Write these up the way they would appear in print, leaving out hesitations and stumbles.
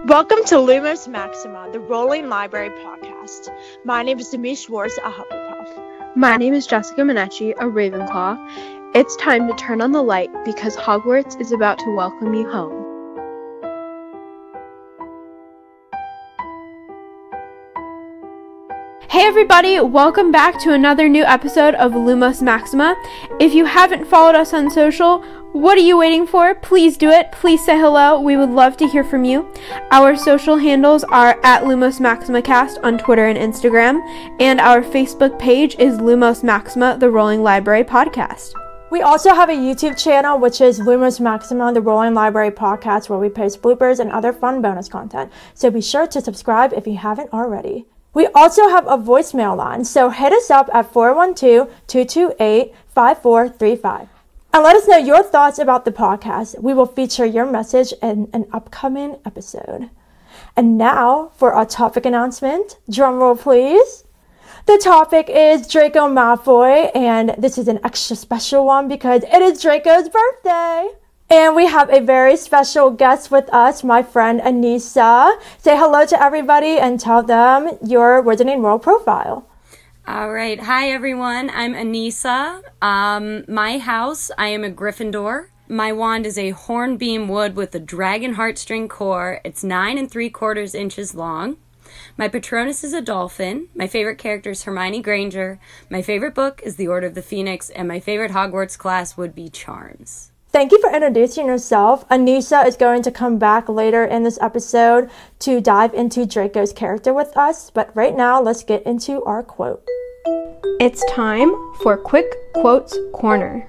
Welcome to Lumos Maxima, the Rolling Library podcast. My name is Demi Schwartz, a Hufflepuff. My name is Jessica Minetti, a Ravenclaw. It's time to turn on the light because Hogwarts is about to welcome you home. Hey everybody, welcome back to another new episode of Lumos Maxima. If you haven't followed us on social, what are you waiting for? Please do it. Please say hello. We would love to hear from you. Our social handles are at Lumos Maxima Cast on Twitter and Instagram, and our Facebook page is Lumos Maxima, the Rolling Library Podcast. We also have a YouTube channel, which is Lumos Maxima, the Rolling Library Podcast, where we post bloopers and other fun bonus content. So be sure to subscribe if you haven't already. We also have a voicemail line, so hit us up at 412-228-5435. And let us know your thoughts about the podcast. We will feature your message in an upcoming episode. And now for our topic announcement. Drum roll, please. The topic is Draco Malfoy, and this is an extra special one because it is Draco's birthday. And we have a very special guest with us, my friend Anissa. Say hello to everybody and tell them your Wizarding World profile. All right. Hi, everyone. I'm Anissa. My house, I am a Gryffindor. My wand is a hornbeam wood with a dragon heartstring core. It's 9 3/4 inches long. My Patronus is a dolphin. My favorite character is Hermione Granger. My favorite book is The Order of the Phoenix. And my favorite Hogwarts class would be Charms. Thank you for introducing yourself. Anissa is going to come back later in this episode to dive into Draco's character with us. But right now, let's get into our quote. It's time for Quick Quotes Corner.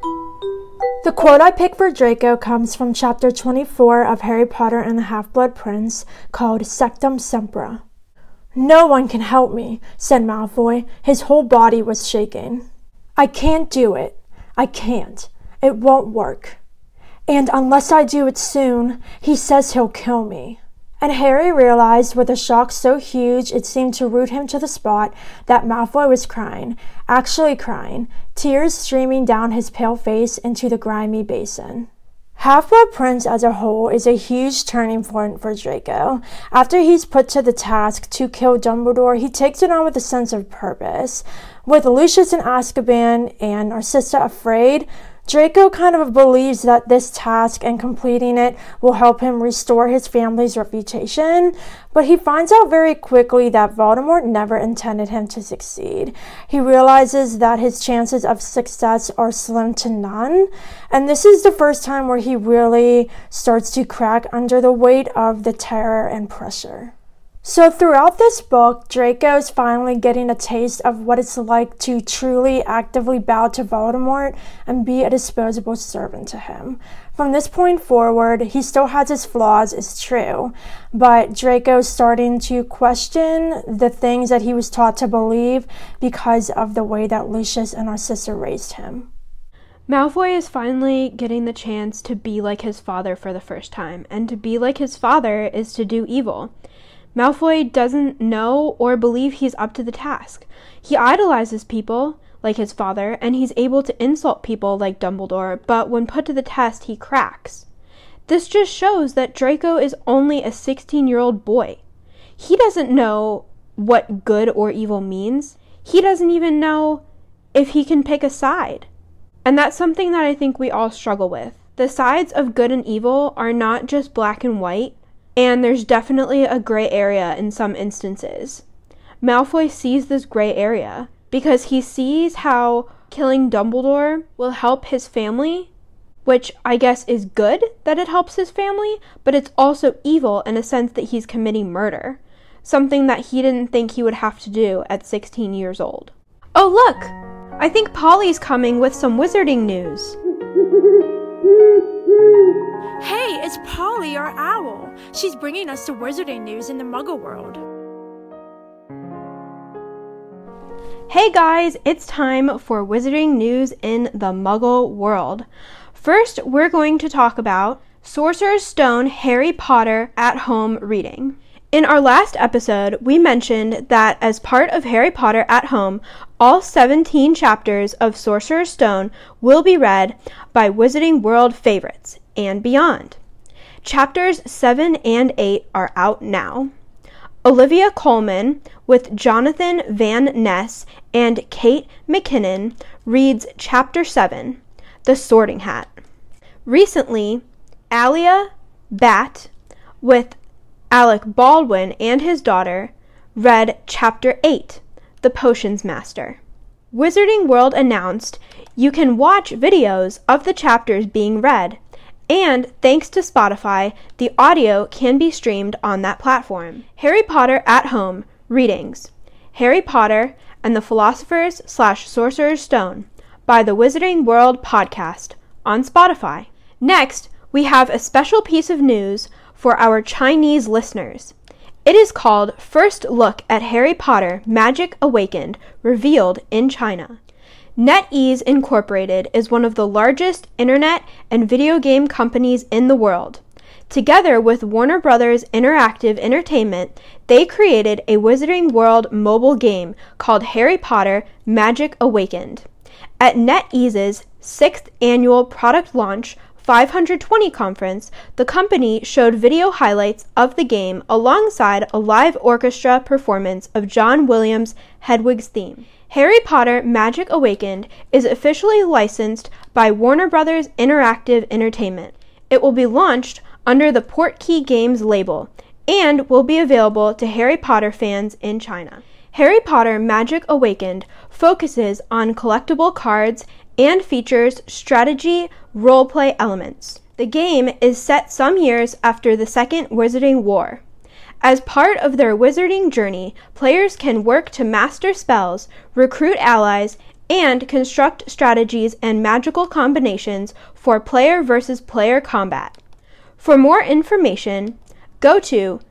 The quote I picked for Draco comes from chapter 24 of Harry Potter and the Half-Blood Prince, called Sectum Sempra. "No one can help me," said Malfoy. His whole body was shaking. "I can't do it. I can't. It won't work. And unless I do it soon, he says he'll kill me." And Harry realized with a shock so huge it seemed to root him to the spot that Malfoy was crying, actually crying, tears streaming down his pale face into the grimy basin. Half-Blood Prince as a whole is a huge turning point for Draco. After he's put to the task to kill Dumbledore, he takes it on with a sense of purpose. With Lucius in Azkaban and Narcissa afraid, Draco kind of believes that this task and completing it will help him restore his family's reputation, but he finds out very quickly that Voldemort never intended him to succeed. He realizes that his chances of success are slim to none, and this is the first time where he really starts to crack under the weight of the terror and pressure. So throughout this book, Draco's finally getting a taste of what it's like to truly actively bow to Voldemort and be a disposable servant to him. From this point forward, he still has his flaws, it's true, but Draco's starting to question the things that he was taught to believe because of the way that Lucius and Narcissa raised him. Malfoy is finally getting the chance to be like his father for the first time, and to be like his father is to do evil. Malfoy doesn't know or believe he's up to the task. He idolizes people, like his father, and he's able to insult people like Dumbledore, but when put to the test, he cracks. This just shows that Draco is only a 16-year-old boy. He doesn't know what good or evil means. He doesn't even know if he can pick a side. And that's something that I think we all struggle with. The sides of good and evil are not just black and white, and there's definitely a gray area in some instances. Malfoy sees this gray area because he sees how killing Dumbledore will help his family, which I guess is good that it helps his family, but it's also evil in a sense that he's committing murder, something that he didn't think he would have to do at 16 years old. Oh look! I think Polly's coming with some wizarding news. Hey, it's Polly, our owl. She's bringing us the wizarding news in the Muggle world. Hey guys, it's time for wizarding news in the Muggle world. First, we're going to talk about Sorcerer's Stone Harry Potter at Home reading. In our last episode, we mentioned that as part of Harry Potter at Home, all 17 chapters of Sorcerer's Stone will be read by Wizarding World favorites and beyond. Chapters 7 and 8 are out now. Olivia Colman, with Jonathan Van Ness and Kate McKinnon, reads Chapter 7, The Sorting Hat. Recently, Alia Bat, with Alec Baldwin and his daughter, read Chapter 8, The Potions Master. Wizarding World announced you can watch videos of the chapters being read, and thanks to Spotify, the audio can be streamed on that platform. Harry Potter at Home readings. Harry Potter and the Philosopher's / Sorcerer's Stone by the Wizarding World podcast on Spotify. Next, we have a special piece of news for our Chinese listeners. It is called First Look at Harry Potter Magic Awakened, revealed in China. NetEase Incorporated is one of the largest internet and video game companies in the world. Together with Warner Brothers Interactive Entertainment, they created a Wizarding World mobile game called Harry Potter Magic Awakened. At NetEase's 6th annual product launch 520 conference, the company showed video highlights of the game alongside a live orchestra performance of John Williams' Hedwig's theme. Harry Potter Magic Awakened is officially licensed by Warner Brothers Interactive Entertainment. It will be launched under the Portkey Games label and will be available to Harry Potter fans in China. Harry Potter Magic Awakened focuses on collectible cards and features strategy roleplay elements. The game is set some years after the Second Wizarding War. As part of their wizarding journey, players can work to master spells, recruit allies, and construct strategies and magical combinations for player versus player combat. For more information, go to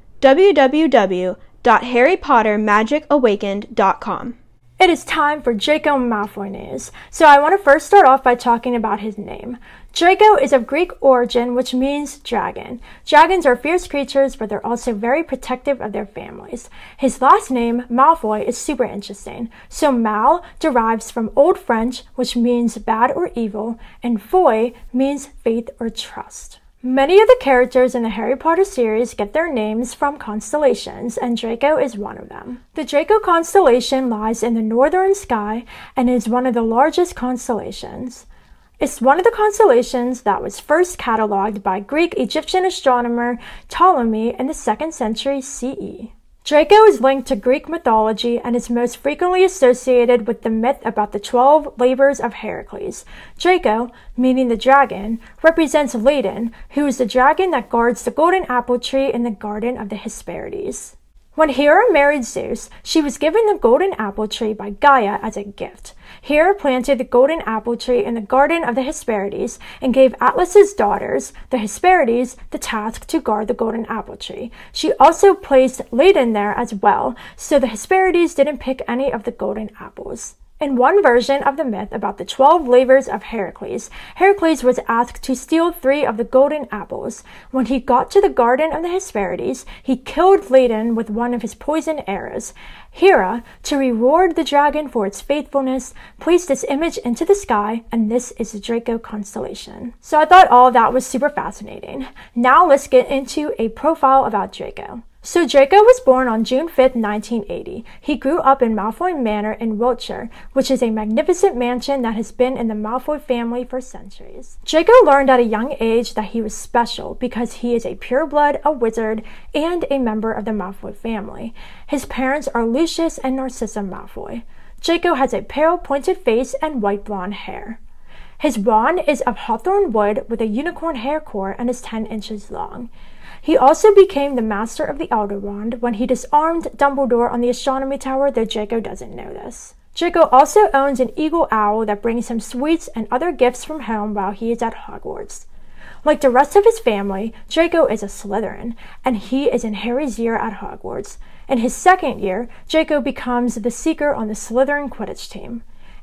www.harrypottermagicawakened.com. It is time for Draco Malfoy news. So I want to first start off by talking about his name. Draco is of Greek origin, which means dragon. Dragons are fierce creatures, but they're also very protective of their families. His last name, Malfoy, is super interesting. So Mal derives from Old French, which means bad or evil, and Foy means faith or trust. Many of the characters in the Harry Potter series get their names from constellations, and Draco is one of them. The Draco constellation lies in the northern sky and is one of the largest constellations. It's one of the constellations that was first cataloged by Greek-Egyptian astronomer Ptolemy in the 2nd century CE. Draco is linked to Greek mythology and is most frequently associated with the myth about the 12 labors of Heracles. Draco, meaning the dragon, represents Ladon, who is the dragon that guards the golden apple tree in the Garden of the Hesperides. When Hera married Zeus, she was given the golden apple tree by Gaia as a gift. Hera planted the golden apple tree in the Garden of the Hesperides and gave Atlas's daughters, the Hesperides, the task to guard the golden apple tree. She also placed Ladon there as well, so the Hesperides didn't pick any of the golden apples. In one version of the myth about the 12 labors of Heracles, Heracles was asked to steal 3 of the golden apples. When he got to the Garden of the Hesperides, he killed Ladon with one of his poison arrows. Hera, to reward the dragon for its faithfulness, placed its image into the sky, and this is the Draco constellation. So I thought all of that was super fascinating. Now let's get into a profile about Draco. So Draco was born on June 5th, 1980. He grew up in Malfoy Manor in Wiltshire, which is a magnificent mansion that has been in the Malfoy family for centuries. Draco learned at a young age that he was special because he is a pureblood, a wizard, and a member of the Malfoy family. His parents are Lucius and Narcissa Malfoy. Draco has a pale, pointed face and white blonde hair. His wand is of hawthorn wood with a unicorn hair core and is 10 inches long. He also became the master of the Elder Wand when he disarmed Dumbledore on the astronomy tower, though Draco doesn't know this. Draco also owns an eagle owl that brings him sweets and other gifts from home while he is at Hogwarts. Like the rest of his family, Draco is a Slytherin, and he is in Harry's year at Hogwarts. In his second year, Draco becomes the Seeker on the Slytherin Quidditch team.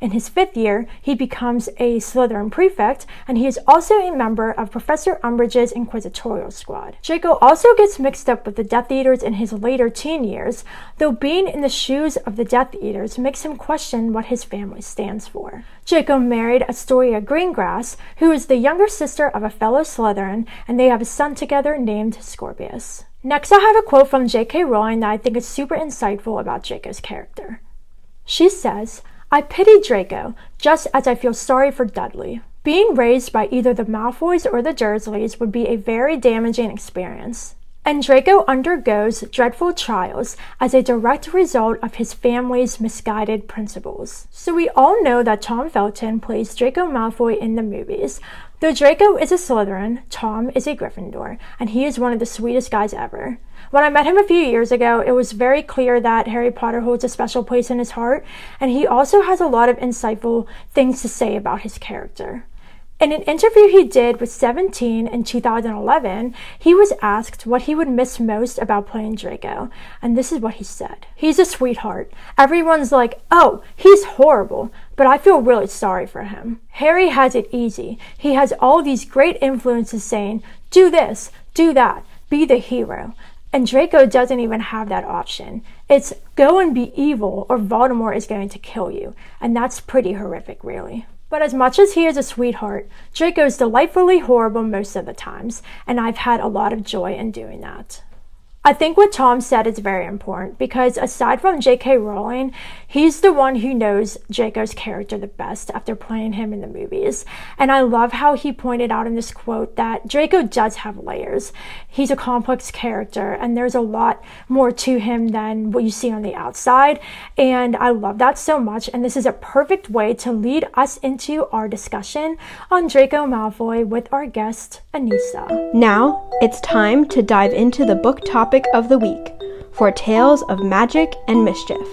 In his 5th year, he becomes a Slytherin prefect, and he is also a member of Professor Umbridge's Inquisitorial Squad. Draco also gets mixed up with the Death Eaters in his later teen years, though being in the shoes of the Death Eaters makes him question what his family stands for. Draco married Astoria Greengrass, who is the younger sister of a fellow Slytherin, and they have a son together named Scorpius. Next, I have a quote from J.K. Rowling that I think is super insightful about Draco's character. She says, "I pity Draco, just as I feel sorry for Dudley. Being raised by either the Malfoys or the Dursleys would be a very damaging experience. And Draco undergoes dreadful trials as a direct result of his family's misguided principles." So we all know that Tom Felton plays Draco Malfoy in the movies. Though Draco is a Slytherin, Tom is a Gryffindor, and he is one of the sweetest guys ever. When I met him a few years ago, it was very clear that Harry Potter holds a special place in his heart, and he also has a lot of insightful things to say about his character. In an interview he did with 17 in 2011, he was asked what he would miss most about playing Draco, and this is what he said. "He's a sweetheart. Everyone's like, oh, he's horrible, but I feel really sorry for him. Harry has it easy. He has all these great influences saying, do this, do that, be the hero. And Draco doesn't even have that option. It's go and be evil or Voldemort is going to kill you, and that's pretty horrific, really." But as much as he is a sweetheart, Draco is delightfully horrible most of the times, and I've had a lot of joy in doing that. I think what Tom said is very important because aside from J.K. Rowling, he's the one who knows Draco's character the best after playing him in the movies. And I love how he pointed out in this quote that Draco does have layers. He's a complex character and there's a lot more to him than what you see on the outside. And I love that so much. And this is a perfect way to lead us into our discussion on Draco Malfoy with our guest, Anissa. Now, it's time to dive into the book topic of the week for Tales of Magic and Mischief.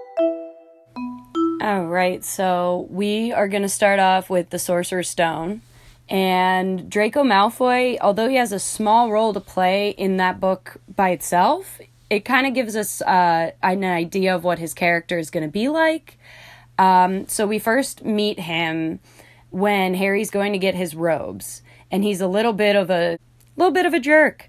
All right, so we are going to start off with the Sorcerer's Stone. And Draco Malfoy, although he has a small role to play in that book by itself, it kind of gives us an idea of what his character is going to be like. So we first meet him when Harry's going to get his robes, and he's a little bit of a jerk.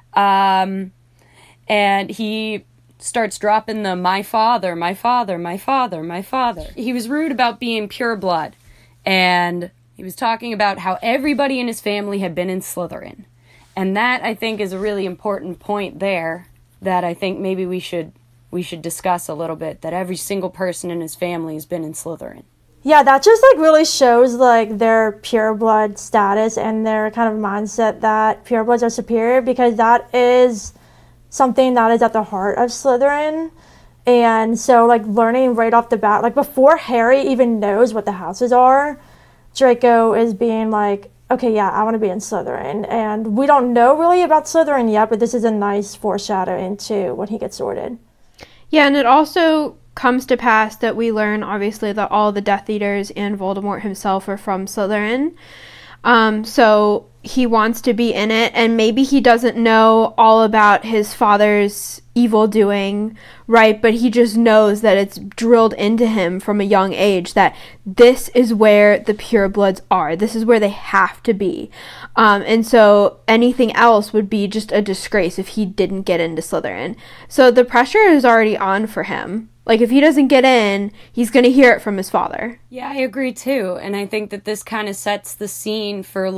And he starts dropping the my father, my father, my father, my father. He was rude about being pureblood. And he was talking about how everybody in his family had been in Slytherin. And that, I think, is a really important point there that I think maybe we should discuss a little bit, that every single person in his family has been in Slytherin. Yeah, that just really shows their pureblood status and their kind of mindset that purebloods are superior, because that is something that is at the heart of Slytherin. And so learning right off the bat, before Harry even knows what the houses are, Draco is being okay, yeah, I want to be in Slytherin. And we don't know really about Slytherin yet, but this is a nice foreshadow into when he gets sorted. Yeah, and it also comes to pass that we learn, obviously, that all the Death Eaters and Voldemort himself are from Slytherin. So he wants to be in it, and maybe he doesn't know all about his father's evil doing, right? But he just knows that it's drilled into him from a young age that this is where the purebloods are. This is where they have to be. And so anything else would be just a disgrace if he didn't get into Slytherin. So the pressure is already on for him. If he doesn't get in, he's going to hear it from his father. Yeah, I agree too. And I think that this kind of sets the scene for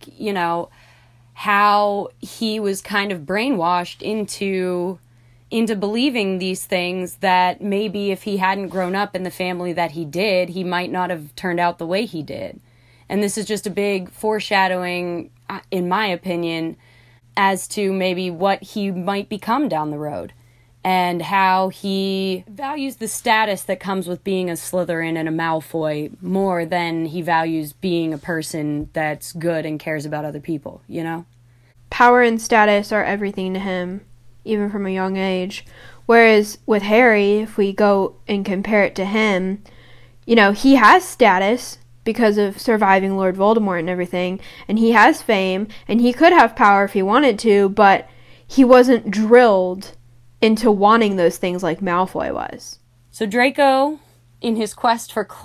how he was kind of brainwashed into believing these things that maybe if he hadn't grown up in the family that he did, he might not have turned out the way he did. And this is just a big foreshadowing, in my opinion, as to maybe what he might become down the road. And how he values the status that comes with being a Slytherin and a Malfoy more than he values being a person that's good and cares about other people, you know? Power and status are everything to him, even from a young age. Whereas with Harry, if we go and compare it to him, he has status because of surviving Lord Voldemort and everything, and he has fame, and he could have power if he wanted to, but he wasn't drilled into wanting those things like Malfoy was. So Draco, in his quest for clout,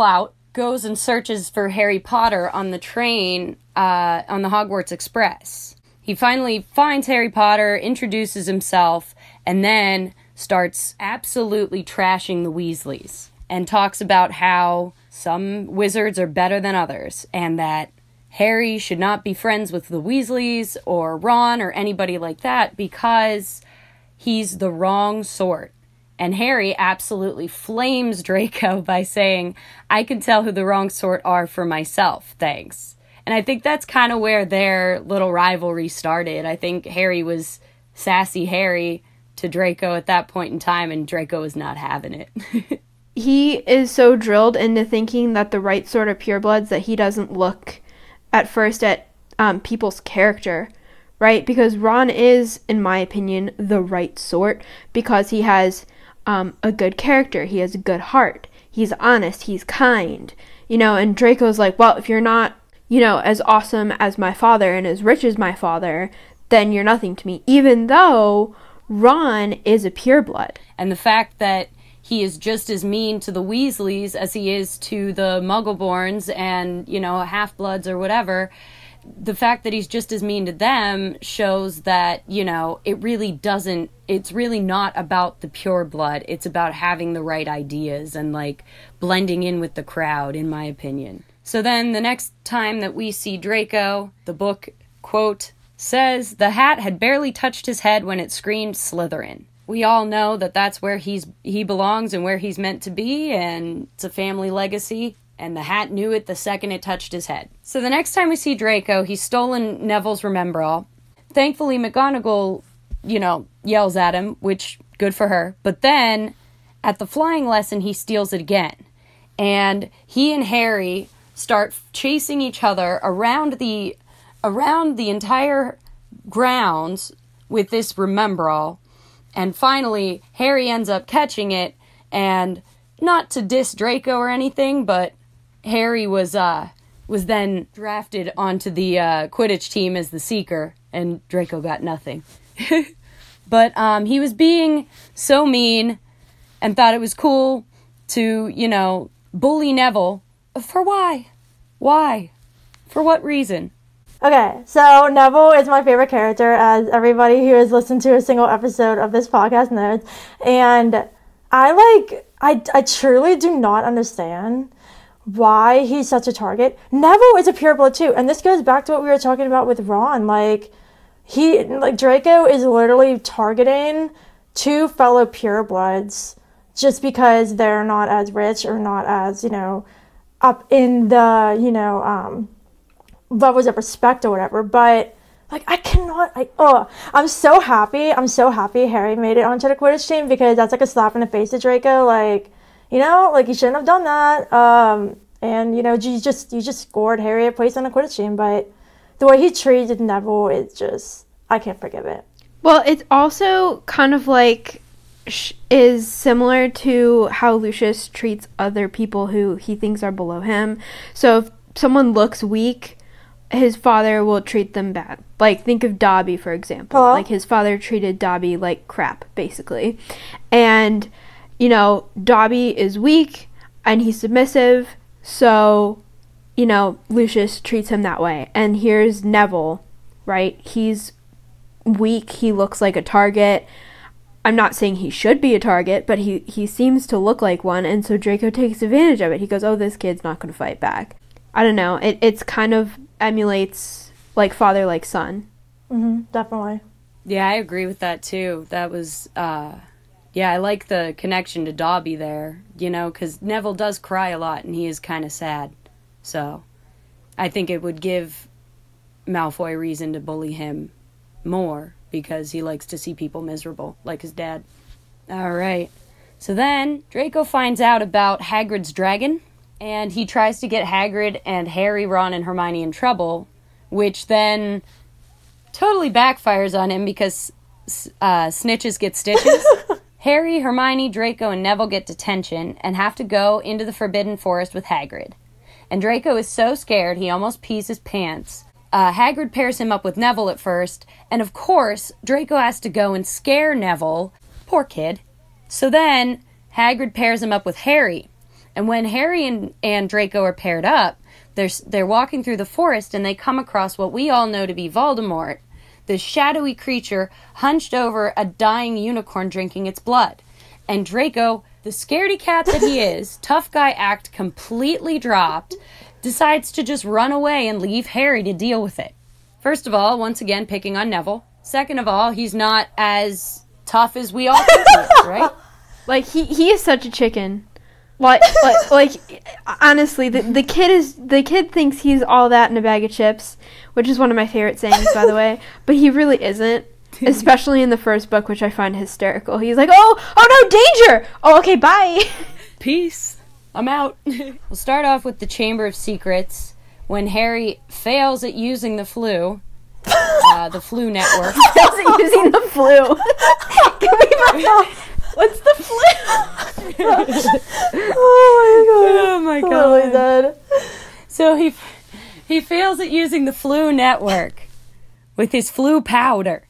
goes and searches for Harry Potter on the train, on the Hogwarts Express. He finally finds Harry Potter, introduces himself, and then starts absolutely trashing the Weasleys and talks about how some wizards are better than others and that Harry should not be friends with the Weasleys or Ron or anybody like that because he's the wrong sort. And Harry absolutely flames Draco by saying, I can tell who the wrong sort are for myself, thanks. And I think that's kind of where their little rivalry started. I think Harry was sassy Harry to Draco at that point in time, and Draco was not having it. He is so drilled into thinking that the right sort of purebloods that he doesn't look at first at people's character, right? Because Ron is, in my opinion, the right sort because he has a good character. He has a good heart. He's honest. He's kind. And Draco's like, well, if you're not, as awesome as my father and as rich as my father, then you're nothing to me, even though Ron is a pureblood. And the fact that he is just as mean to the Weasleys as he is to the Muggleborns and, half-bloods or whatever, the fact that he's just as mean to them shows that, it's really not about the pure blood. It's about having the right ideas and, blending in with the crowd, in my opinion. So then the next time that we see Draco, the book, quote, says, the hat had barely touched his head when it screamed Slytherin. We all know that that's where he belongs and where he's meant to be, and it's a family legacy. And the hat knew it the second it touched his head. So the next time we see Draco, he's stolen Neville's Remembrall. Thankfully, McGonagall, yells at him, which, good for her. But then, at the flying lesson, he steals it again. And he and Harry start chasing each other around the entire grounds with this Remembrall. And finally, Harry ends up catching it, and not to diss Draco or anything, but Harry was then drafted onto the Quidditch team as the Seeker, and Draco got nothing. But he was being so mean and thought it was cool to, bully Neville. For why? Why? For what reason? Okay, so Neville is my favorite character, as everybody who has listened to a single episode of this podcast knows. And I truly do not understand why he's such a target. Neville is a pureblood too, and this goes back to what we were talking about with Ron. Draco is literally targeting two fellow purebloods just because they're not as rich or not as, up in the, levels of respect or whatever. But I'm so happy Harry made it onto the Quidditch team, because that's like a slap in the face to Draco. You shouldn't have done that. And you just scored Harry a place on the Quidditch team. But the way he treated Neville is just, I can't forgive it. Well, it's also kind of is similar to how Lucius treats other people who he thinks are below him. So if someone looks weak, his father will treat them bad. Think of Dobby, for example. Hello? His father treated Dobby like crap, basically. And, Dobby is weak, and he's submissive, so, Lucius treats him that way. And here's Neville, right? He's weak, he looks like a target. I'm not saying he should be a target, but he seems to look like one, and so Draco takes advantage of it. He goes, oh, this kid's not going to fight back. I don't know. It's kind of emulates father like son. Mm-hmm, definitely. Yeah, I agree with that too. That was, I like the connection to Dobby there, because Neville does cry a lot and he is kind of sad. So I think it would give Malfoy reason to bully him more because he likes to see people miserable, like his dad. All right. So then Draco finds out about Hagrid's dragon, and he tries to get Hagrid and Harry, Ron, and Hermione in trouble, which then totally backfires on him because snitches get stitches. Harry, Hermione, Draco, and Neville get detention and have to go into the Forbidden Forest with Hagrid. And Draco is so scared he almost pees his pants. Hagrid pairs him up with Neville at first, and of course, Draco has to go and scare Neville. Poor kid. So then, Hagrid pairs him up with Harry. And when Harry and Draco are paired up, they're walking through the forest and they come across what we all know to be Voldemort, this shadowy creature hunched over a dying unicorn drinking its blood. And Draco, the scaredy cat that he is, tough guy act completely dropped, decides to just run away and leave Harry to deal with it. First of all, once again, picking on Neville. Second of all, he's not as tough as we all think he is, right? Like, he is such a chicken. Like honestly, the kid thinks he's all that in a bag of chips, which is one of my favorite sayings, by the way. But he really isn't, especially in the first book, which I find hysterical. He's like, oh no, danger! Oh, okay, bye. Peace. I'm out. We'll start off with the Chamber of Secrets when Harry fails at using the Floo. The Floo network. Fails at using the Floo. What's the Floo? Oh my god. Totally dead. So he fails at using the Floo network with his Floo powder.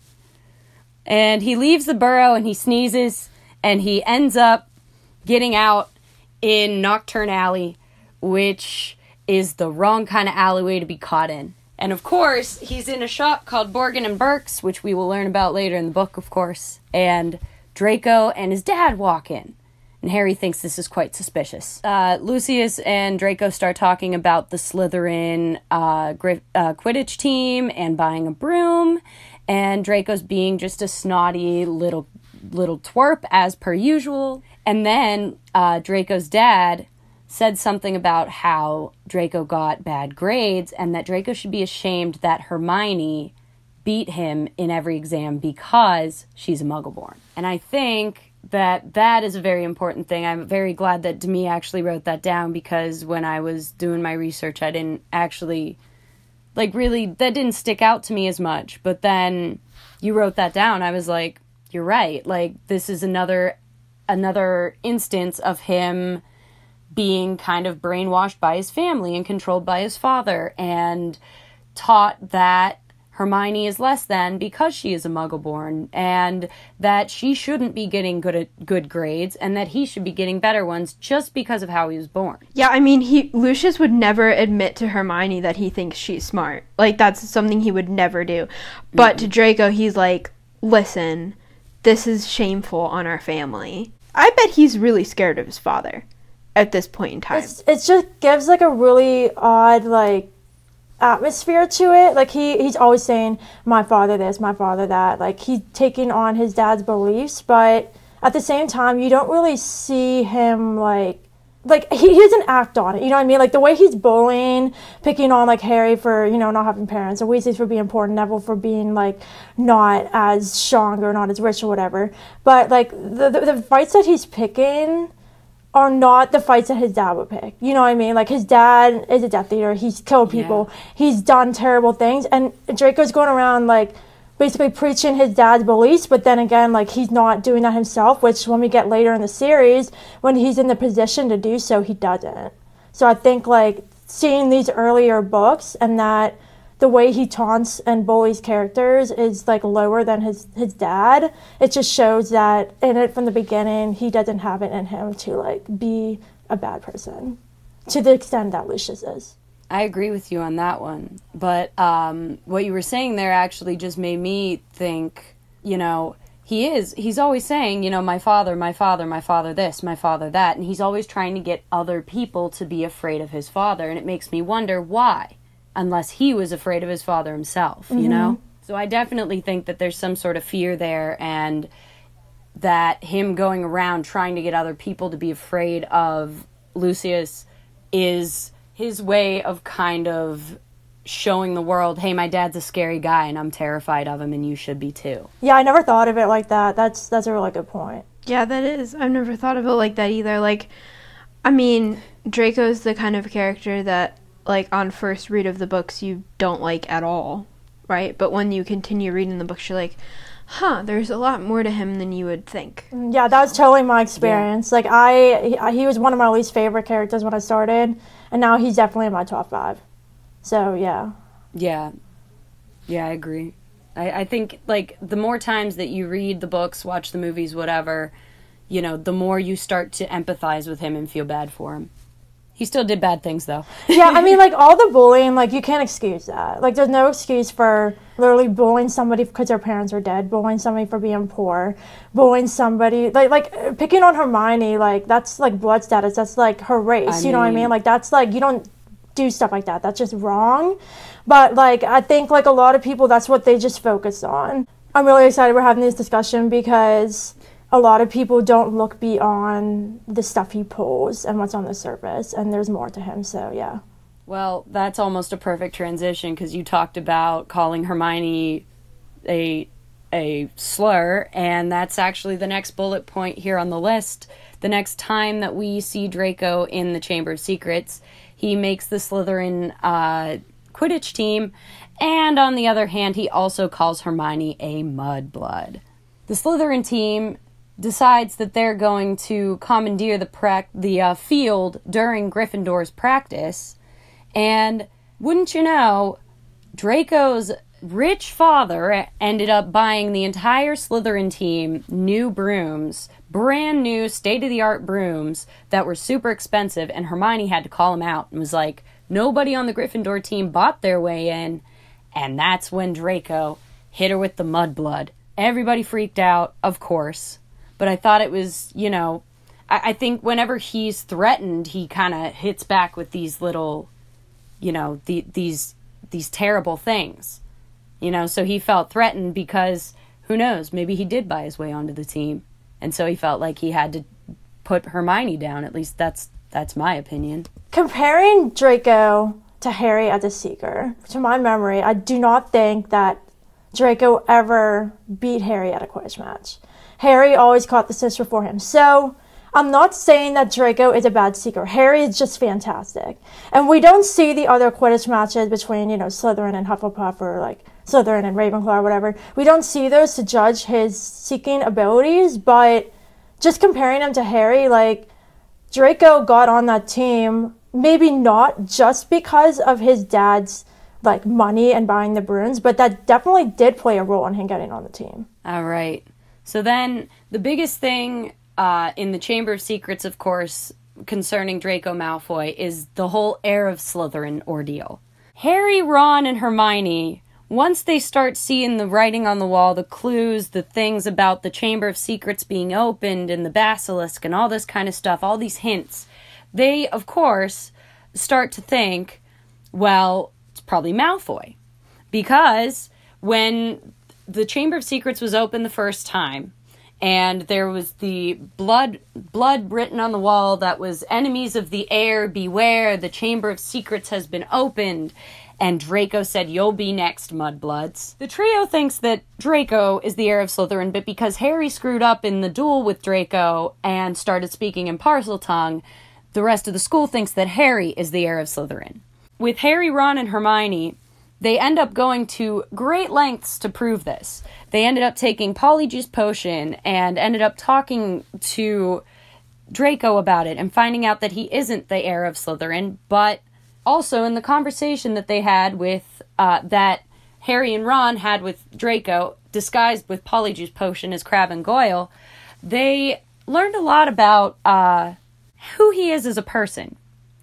And he leaves the burrow and he sneezes and he ends up getting out in Nocturne Alley, which is the wrong kind of alleyway to be caught in. And of course, he's in a shop called Borgin and Burke's, which we will learn about later in the book, of course. And Draco and his dad walk in. And Harry thinks this is quite suspicious. Lucius and Draco start talking about the Slytherin Quidditch team and buying a broom. And Draco's being just a snotty little twerp as per usual. And then Draco's dad said something about how Draco got bad grades and that Draco should be ashamed that Hermione beat him in every exam because she's a Muggleborn. And I think that is a very important thing. I'm very glad that Demi actually wrote that down, because when I was doing my research, I didn't actually, that didn't stick out to me as much. But then you wrote that down. I was like, you're right. Like, this is another instance of him being kind of brainwashed by his family and controlled by his father and taught that Hermione is less than because she is a Muggleborn, and that she shouldn't be getting good grades and that he should be getting better ones just because of how he was born. Yeah, I mean, Lucius would never admit to Hermione that he thinks she's smart. Like, that's something he would never do. But to Draco, he's like, listen, this is shameful on our family. I bet he's really scared of his father at this point in time. It just gives like a really odd atmosphere to it. Like he's always saying, my father this, my father that. Like, he's taking on his dad's beliefs, but at the same time you don't really see him like he doesn't act on it, you know what I mean? Like, the way he's bullying, picking on like Harry for, you know, not having parents, or Weasley for being poor, Neville for being like not as strong or not as rich or whatever. But like the fights that he's picking are not the fights that his dad would pick. You know what I mean? Like, his dad is a Death Eater. He's killed people. Yeah. He's done terrible things. And Draco's going around, like, basically preaching his dad's beliefs. But then again, like, he's not doing that himself, which when we get later in the series, when he's in the position to do so, he doesn't. So I think, like, seeing these earlier books and that the way he taunts and bullies characters is like lower than his dad, it just shows that in it from the beginning he doesn't have it in him to like be a bad person to the extent that Lucius is. I agree with you on that one, but what you were saying there actually just made me think, you know, he's always saying, you know, my father this, my father that, and he's always trying to get other people to be afraid of his father, and it makes me wonder why. Unless he was afraid of his father himself, you know? So I definitely think that there's some sort of fear there, and that him going around trying to get other people to be afraid of Lucius is his way of kind of showing the world, hey, my dad's a scary guy and I'm terrified of him and you should be too. Yeah, I never thought of it like that. That's a really good point. Yeah, that is. I've never thought of it like that either. Like, I mean, Draco's the kind of character that, like, on first read of the books you don't like at all, right? But when you continue reading the books, you're like, there's a lot more to him than you would think. Yeah, that was totally my experience. Yeah. Like, he was one of my least favorite characters when I started, and now he's definitely in my top 5. So, yeah. Yeah, I agree. I think, like, the more times that you read the books, watch the movies, whatever, the more you start to empathize with him and feel bad for him. He still did bad things, though. Yeah, I mean, like, all the bullying, like, you can't excuse that. Like, there's no excuse for literally bullying somebody because their parents are dead, bullying somebody for being poor, bullying somebody, like picking on Hermione, like, that's, like, blood status. That's, like, her race, you know what I mean? Like, that's, like, you don't do stuff like that. That's just wrong. But, like, I think, like, a lot of people, that's what they just focus on. I'm really excited we're having this discussion because a lot of people don't look beyond the stuff he pulls and what's on the surface, and there's more to him, so yeah. Well, that's almost a perfect transition because you talked about calling Hermione a slur, and that's actually the next bullet point here on the list. The next time that we see Draco in the Chamber of Secrets, he makes the Slytherin Quidditch team, and on the other hand, he also calls Hermione a mudblood. The Slytherin team decides that they're going to commandeer the field during Gryffindor's practice, and wouldn't you know, Draco's rich father ended up buying the entire Slytherin team new brooms, brand new state-of-the-art brooms that were super expensive, and Hermione had to call him out and was like, nobody on the Gryffindor team bought their way in, and that's when Draco hit her with the mudblood. Everybody freaked out, of course. But I thought it was, I think whenever he's threatened, he kind of hits back with these little, these terrible things. So he felt threatened because, who knows, maybe he did buy his way onto the team. And so he felt like he had to put Hermione down. At least that's my opinion. Comparing Draco to Harry as a Seeker, to my memory, I do not think that Draco ever beat Harry at a Quidditch match. Harry always caught the assist before him. So I'm not saying that Draco is a bad Seeker. Harry is just fantastic. And we don't see the other Quidditch matches between, Slytherin and Hufflepuff, or like Slytherin and Ravenclaw or whatever. We don't see those to judge his seeking abilities, but just comparing him to Harry, like, Draco got on that team, maybe not just because of his dad's, like, money and buying the brooms, but that definitely did play a role in him getting on the team. All right. So then the biggest thing in the Chamber of Secrets, of course, concerning Draco Malfoy is the whole Heir of Slytherin ordeal. Harry, Ron, and Hermione, once they start seeing the writing on the wall, the clues, the things about the Chamber of Secrets being opened and the basilisk and all this kind of stuff, all these hints, they, of course, start to think, well, it's probably Malfoy. Because when the Chamber of Secrets was open the first time, and there was the blood written on the wall that was, enemies of the heir, beware, the Chamber of Secrets has been opened, and Draco said, you'll be next, mudbloods. The trio thinks that Draco is the heir of Slytherin, but because Harry screwed up in the duel with Draco and started speaking in Parseltongue, the rest of the school thinks that Harry is the heir of Slytherin. With Harry, Ron, and Hermione, they end up going to great lengths to prove this. They ended up taking Polyjuice Potion and ended up talking to Draco about it and finding out that he isn't the heir of Slytherin, but also in the conversation that they had with, that Harry and Ron had with Draco, disguised with Polyjuice Potion as Crabbe and Goyle, they learned a lot about who he is as a person.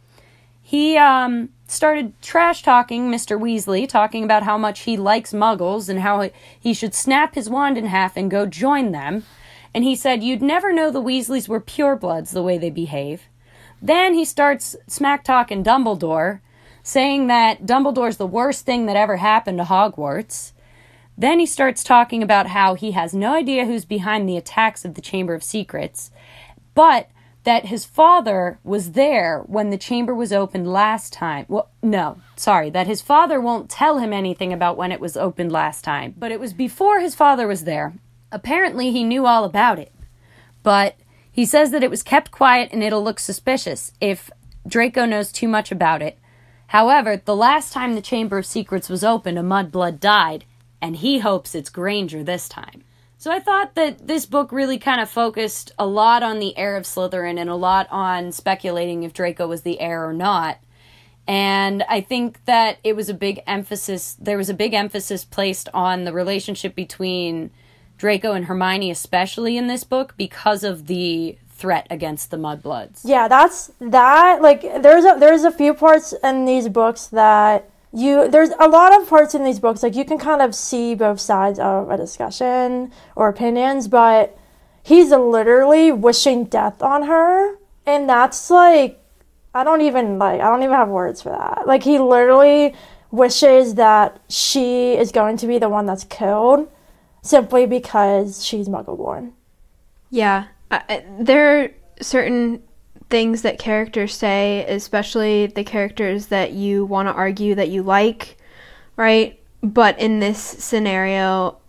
He started trash-talking Mr. Weasley, talking about how much he likes muggles and how he should snap his wand in half and go join them. And he said, you'd never know the Weasleys were purebloods the way they behave. Then he starts smack-talking Dumbledore, saying that Dumbledore's the worst thing that ever happened to Hogwarts. Then he starts talking about how he has no idea who's behind the attacks of the Chamber of Secrets, but that his father was there when the chamber was opened last time. Well, no, sorry, that his father won't tell him anything about when it was opened last time. But it was before his father was there. Apparently he knew all about it. But he says that it was kept quiet and it'll look suspicious if Draco knows too much about it. However, the last time the Chamber of Secrets was opened, a mudblood died, and he hopes it's Granger this time. So I thought that this book really kind of focused a lot on the heir of Slytherin and a lot on speculating if Draco was the heir or not. And I think that there was a big emphasis placed on the relationship between Draco and Hermione, especially in this book, because of the threat against the Mudbloods. Yeah, like, there's a few parts in these books that there's a lot of parts in these books, like, you can kind of see both sides of a discussion or opinions, but he's literally wishing death on her, and that's, like, I don't even have words for that. Like, he literally wishes that she is going to be the one that's killed simply because she's Muggle-born. Yeah. There are certain things that characters say, especially the characters that you want to argue that you like, right? But in this scenario,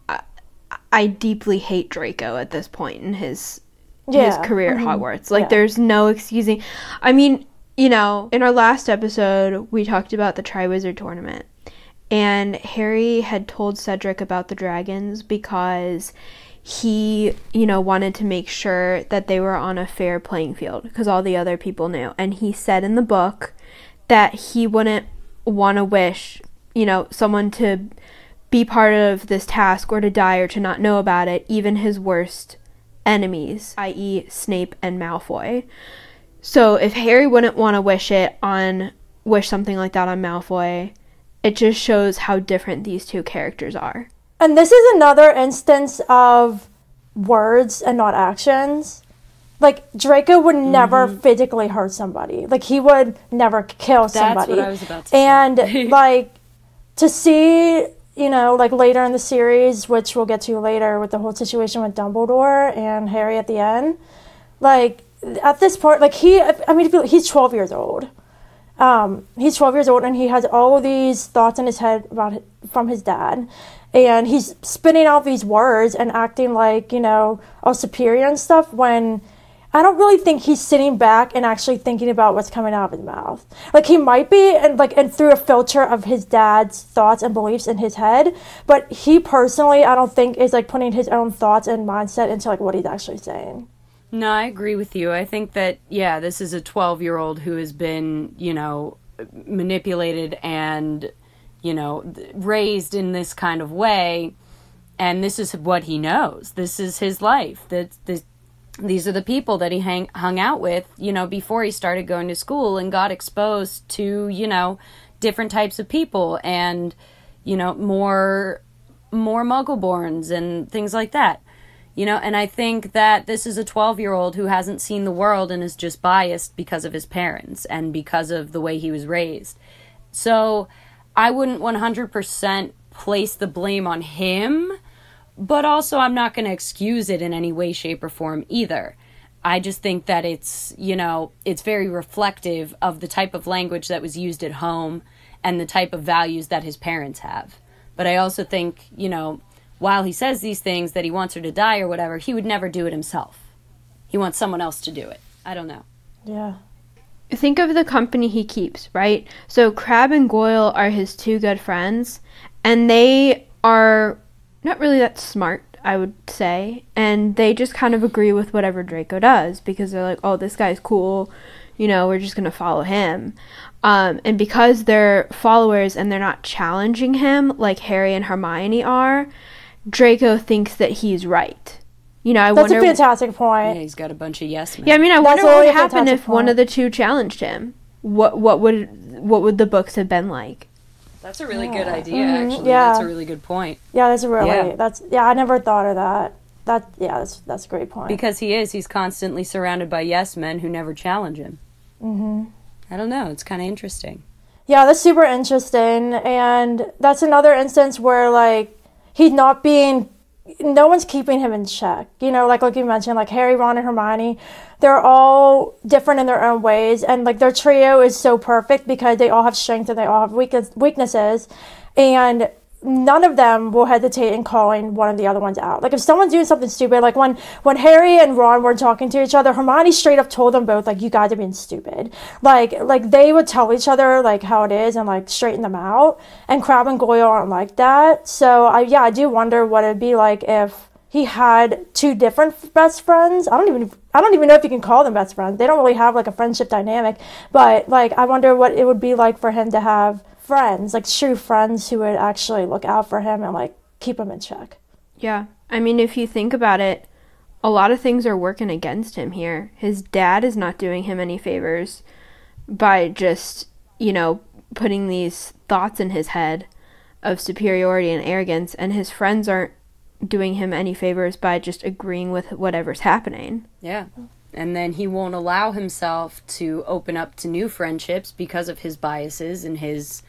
I deeply hate Draco at this point in his career at Hogwarts. Like, there's no excusing. I mean, you know, in our last episode, we talked about the Triwizard Tournament. And Harry had told Cedric about the dragons because he, you know, wanted to make sure that they were on a fair playing field because all the other people knew. And he said in the book that he wouldn't want to wish, you know, someone to be part of this task or to die or to not know about it, even his worst enemies, i.e. Snape and Malfoy. So if Harry wouldn't want to wish something like that on Malfoy, it just shows how different these two characters are. And this is another instance of words and not actions. Like, Draco would never physically hurt somebody. Like, he would never kill somebody. That's what I was about to say. And, like, to see, you know, like, later in the series, which we'll get to later with the whole situation with Dumbledore and Harry at the end, like, at this point, like, he's 12 years old. He's 12 years old, and he has all of these thoughts in his head from his dad. And he's spitting out these words and acting like, you know, all superior and stuff, when I don't really think he's sitting back and actually thinking about what's coming out of his mouth. Like, he might be, and through a filter of his dad's thoughts and beliefs in his head, but he personally, I don't think, is, like, putting his own thoughts and mindset into, like, what he's actually saying. No, I agree with you. I think that, yeah, this is a 12-year-old who has been, you know, manipulated and, you know, raised in this kind of way, and this is what he knows. This is his life. These are the people that he hung out with, you know, before he started going to school and got exposed to, you know, different types of people and, you know, more Muggle-borns and things like that. You know, and I think that this is a 12-year-old who hasn't seen the world and is just biased because of his parents and because of the way he was raised. So I wouldn't 100% place the blame on him, but also I'm not going to excuse it in any way, shape, or form either. I just think that it's, you know, it's very reflective of the type of language that was used at home and the type of values that his parents have. But I also think, you know, while he says these things that he wants her to die or whatever, he would never do it himself. He wants someone else to do it. I don't know. Yeah. Think of the company he keeps, right? So Crabbe and Goyle are his two good friends, and they are not really that smart, I would say, and they just kind of agree with whatever Draco does because they're like, oh, this guy's cool, you know, we're just going to follow him. And because they're followers and they're not challenging him like Harry and Hermione are, Draco thinks that he's right. You know, That's a fantastic point. Yeah, he's got a bunch of yes men. Yeah, I mean, I wonder what would happen if one of the two challenged him. What would the books have been like? That's a really good idea, actually. Yeah. That's a really good point. Yeah, that's I never thought of that. That's a great point. Because he's constantly surrounded by yes men who never challenge him. Mm-hmm. I don't know, it's kind of interesting. Yeah, that's super interesting, and that's another instance where, like, no one's keeping him in check. You know, like you mentioned, like Harry, Ron, and Hermione, they're all different in their own ways. And, like, their trio is so perfect because they all have strengths and they all have weaknesses. And none of them will hesitate in calling one of the other ones out. Like, if someone's doing something stupid, like when Harry and Ron were talking to each other, Hermione straight up told them both, like, you guys are being stupid. Like they would tell each other, like, how it is and, like, straighten them out. And Crabbe and Goyle aren't like that. So, I do wonder what it'd be like if he had two different best friends. I don't even know if you can call them best friends. They don't really have, like, a friendship dynamic. But, like, I wonder what it would be like for him to have friends, like true friends who would actually look out for him and, like, keep him in check. Yeah, I mean, if you think about it, a lot of things are working against him here. His dad is not doing him any favors by just, putting these thoughts in his head of superiority and arrogance, and his friends aren't doing him any favors by just agreeing with whatever's happening. Yeah. And then he won't allow himself to open up to new friendships because of his biases and his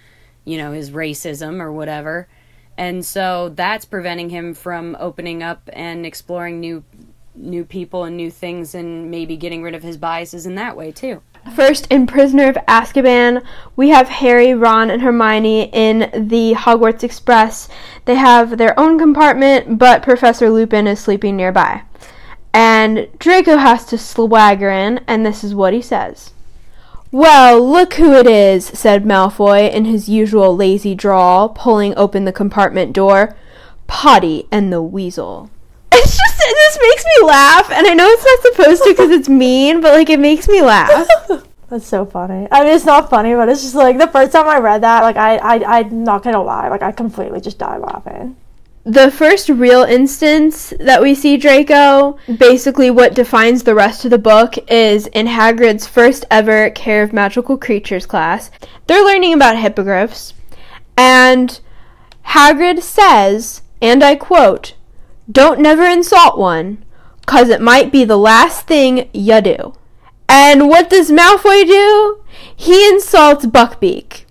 racism or whatever. And so that's preventing him from opening up and exploring new people and new things, and maybe getting rid of his biases in that way too. First, in Prisoner of Azkaban, we have Harry, Ron, and Hermione in the Hogwarts Express. They have their own compartment, but Professor Lupin is sleeping nearby. And Draco has to swagger in, and this is what he says. "Well, look who it is," said Malfoy in his usual lazy drawl, pulling open the compartment door. "Potty and the Weasel." This makes me laugh, and I know it's not supposed to because it's mean, but, it makes me laugh. That's so funny. I mean, it's not funny, but it's just, the first time I read that, I'm not gonna lie, I completely just died laughing. The first real instance that we see Draco, basically what defines the rest of the book, is in Hagrid's first ever Care of Magical Creatures class. They're learning about hippogriffs, and Hagrid says, and I quote, "Don't never insult one, 'cause it might be the last thing ya do." And what does Malfoy do? He insults Buckbeak.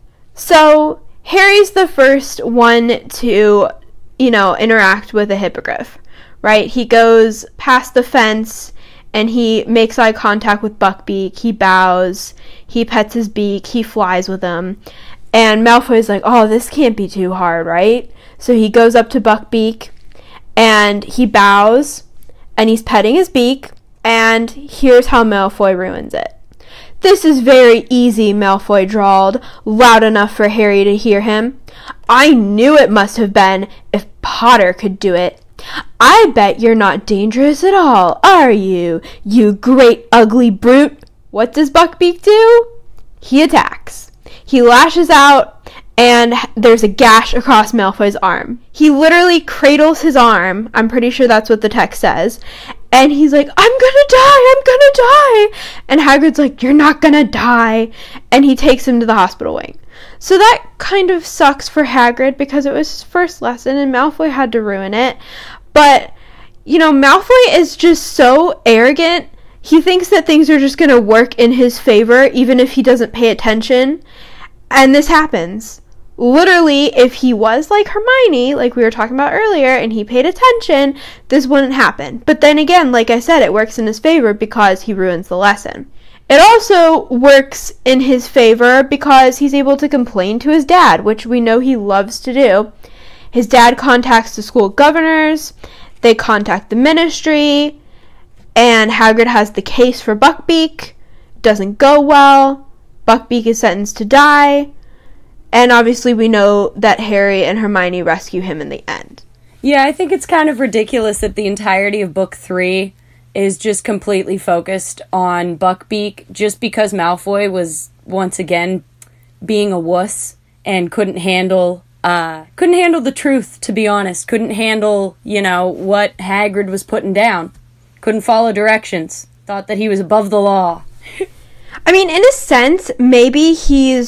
So Harry's the first one to, interact with a hippogriff, right? He goes past the fence and he makes eye contact with Buckbeak. He bows, he pets his beak, he flies with him. And Malfoy's like, oh, this can't be too hard, right? So he goes up to Buckbeak and he bows and he's petting his beak. And here's how Malfoy ruins it. "This is very easy," Malfoy drawled, loud enough for Harry to hear him. "I knew it must have been, if Potter could do it. I bet you're not dangerous at all, are you, you great ugly brute?" What does Buckbeak do? He attacks. He lashes out, and there's a gash across Malfoy's arm. He literally cradles his arm, I'm pretty sure that's what the text says, and he's like, I'm gonna die! And Hagrid's like, you're not gonna die! And he takes him to the hospital wing. So that kind of sucks for Hagrid, because it was his first lesson, and Malfoy had to ruin it. But, Malfoy is just so arrogant. He thinks that things are just gonna work in his favor, even if he doesn't pay attention. And this happens. Literally, if he was like Hermione, like we were talking about earlier, and he paid attention, this wouldn't happen. But then again, like I said, it works in his favor because he ruins the lesson. It also works in his favor because he's able to complain to his dad, which we know he loves to do. His dad contacts the school governors, they contact the ministry, and Hagrid has the case for Buckbeak. Doesn't go well. Buckbeak is sentenced to die. And obviously we know that Harry and Hermione rescue him in the end. Yeah, I think it's kind of ridiculous that the entirety of Book 3 is just completely focused on Buckbeak, just because Malfoy was, once again, being a wuss and couldn't handle the truth, to be honest. Couldn't handle, what Hagrid was putting down. Couldn't follow directions. Thought that he was above the law. I mean, in a sense, maybe he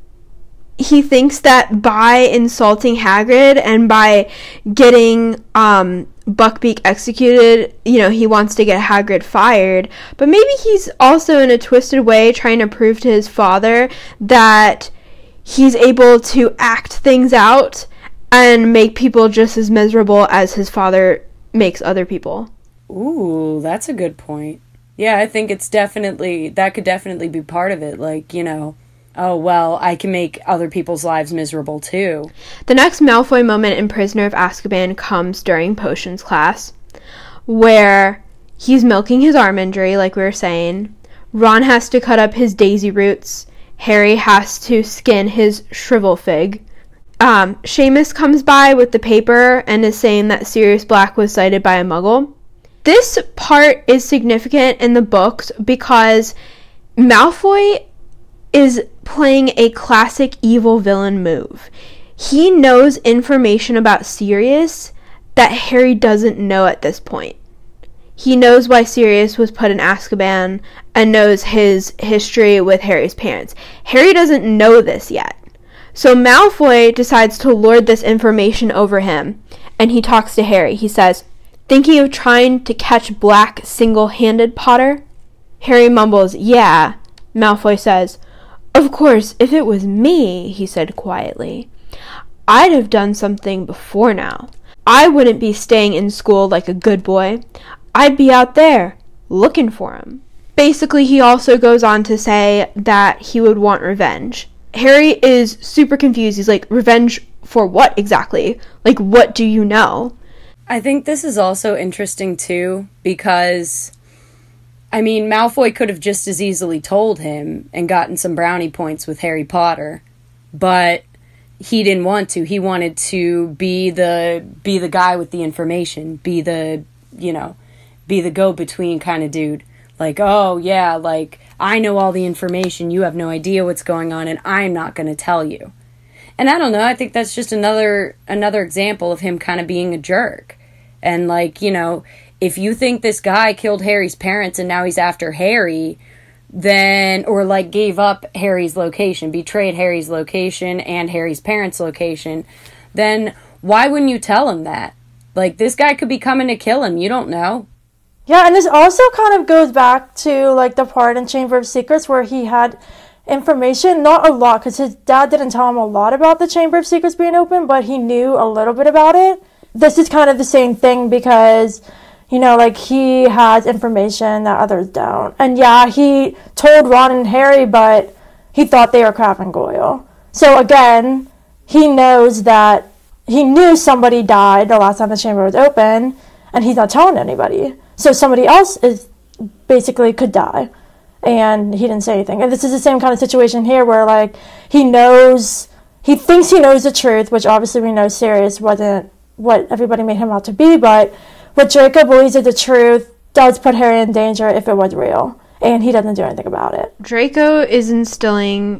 thinks that by insulting Hagrid and by getting Buckbeak executed, he wants to get Hagrid fired. But maybe he's also, in a twisted way, trying to prove to his father that he's able to act things out and make people just as miserable as his father makes other people. Ooh, that's a good point. Yeah, I think that could definitely be part of it. Oh, well, I can make other people's lives miserable, too. The next Malfoy moment in Prisoner of Azkaban comes during potions class, where he's milking his arm injury, like we were saying. Ron has to cut up his daisy roots. Harry has to skin his shrivel fig. Seamus comes by with the paper and is saying that Sirius Black was sighted by a muggle. This part is significant in the books because Malfoy is playing a classic evil villain move. He knows information about Sirius that Harry doesn't know at this point. He knows why Sirius was put in Azkaban and knows his history with Harry's parents. Harry doesn't know this yet. So Malfoy decides to lord this information over him, and he talks to Harry. He says, "Thinking of trying to catch Black single-handed, Potter?" Harry mumbles, "Yeah." Malfoy says, "Of course, if it was me," he said quietly, "I'd have done something before now. I wouldn't be staying in school like a good boy. I'd be out there, looking for him." Basically, he also goes on to say that he would want revenge. Harry is super confused. He's like, revenge for what exactly? Like, what do you know? I think this is also interesting, too, because, I mean, Malfoy could have just as easily told him and gotten some brownie points with Harry Potter, but he didn't want to. He wanted to be the guy with the information, be the go-between kind of dude. Like, oh, yeah, like, I know all the information, you have no idea what's going on, and I'm not going to tell you. And I don't know, I think that's just another example of him kind of being a jerk. And, like, you know, if you think this guy killed Harry's parents and now he's after Harry, then, or, like, gave up Harry's location, betrayed Harry's location and Harry's parents' location, then why wouldn't you tell him that? Like, this guy could be coming to kill him, you don't know. Yeah, and this also kind of goes back to, like, the part in Chamber of Secrets where he had information, not a lot, because his dad didn't tell him a lot about the Chamber of Secrets being open, but he knew a little bit about it. This is kind of the same thing because, you know, like, he has information that others don't. And yeah, he told Ron and Harry, but he thought they were Crabbe and Goyle. So again, he knows that he knew somebody died the last time the chamber was open, and he's not telling anybody. So somebody else basically could die, and he didn't say anything. And this is the same kind of situation here where, like, he thinks he knows the truth, which obviously we know Sirius wasn't what everybody made him out to be, but what Draco believes is the truth does put Harry in danger if it was real, and he doesn't do anything about it. Draco is instilling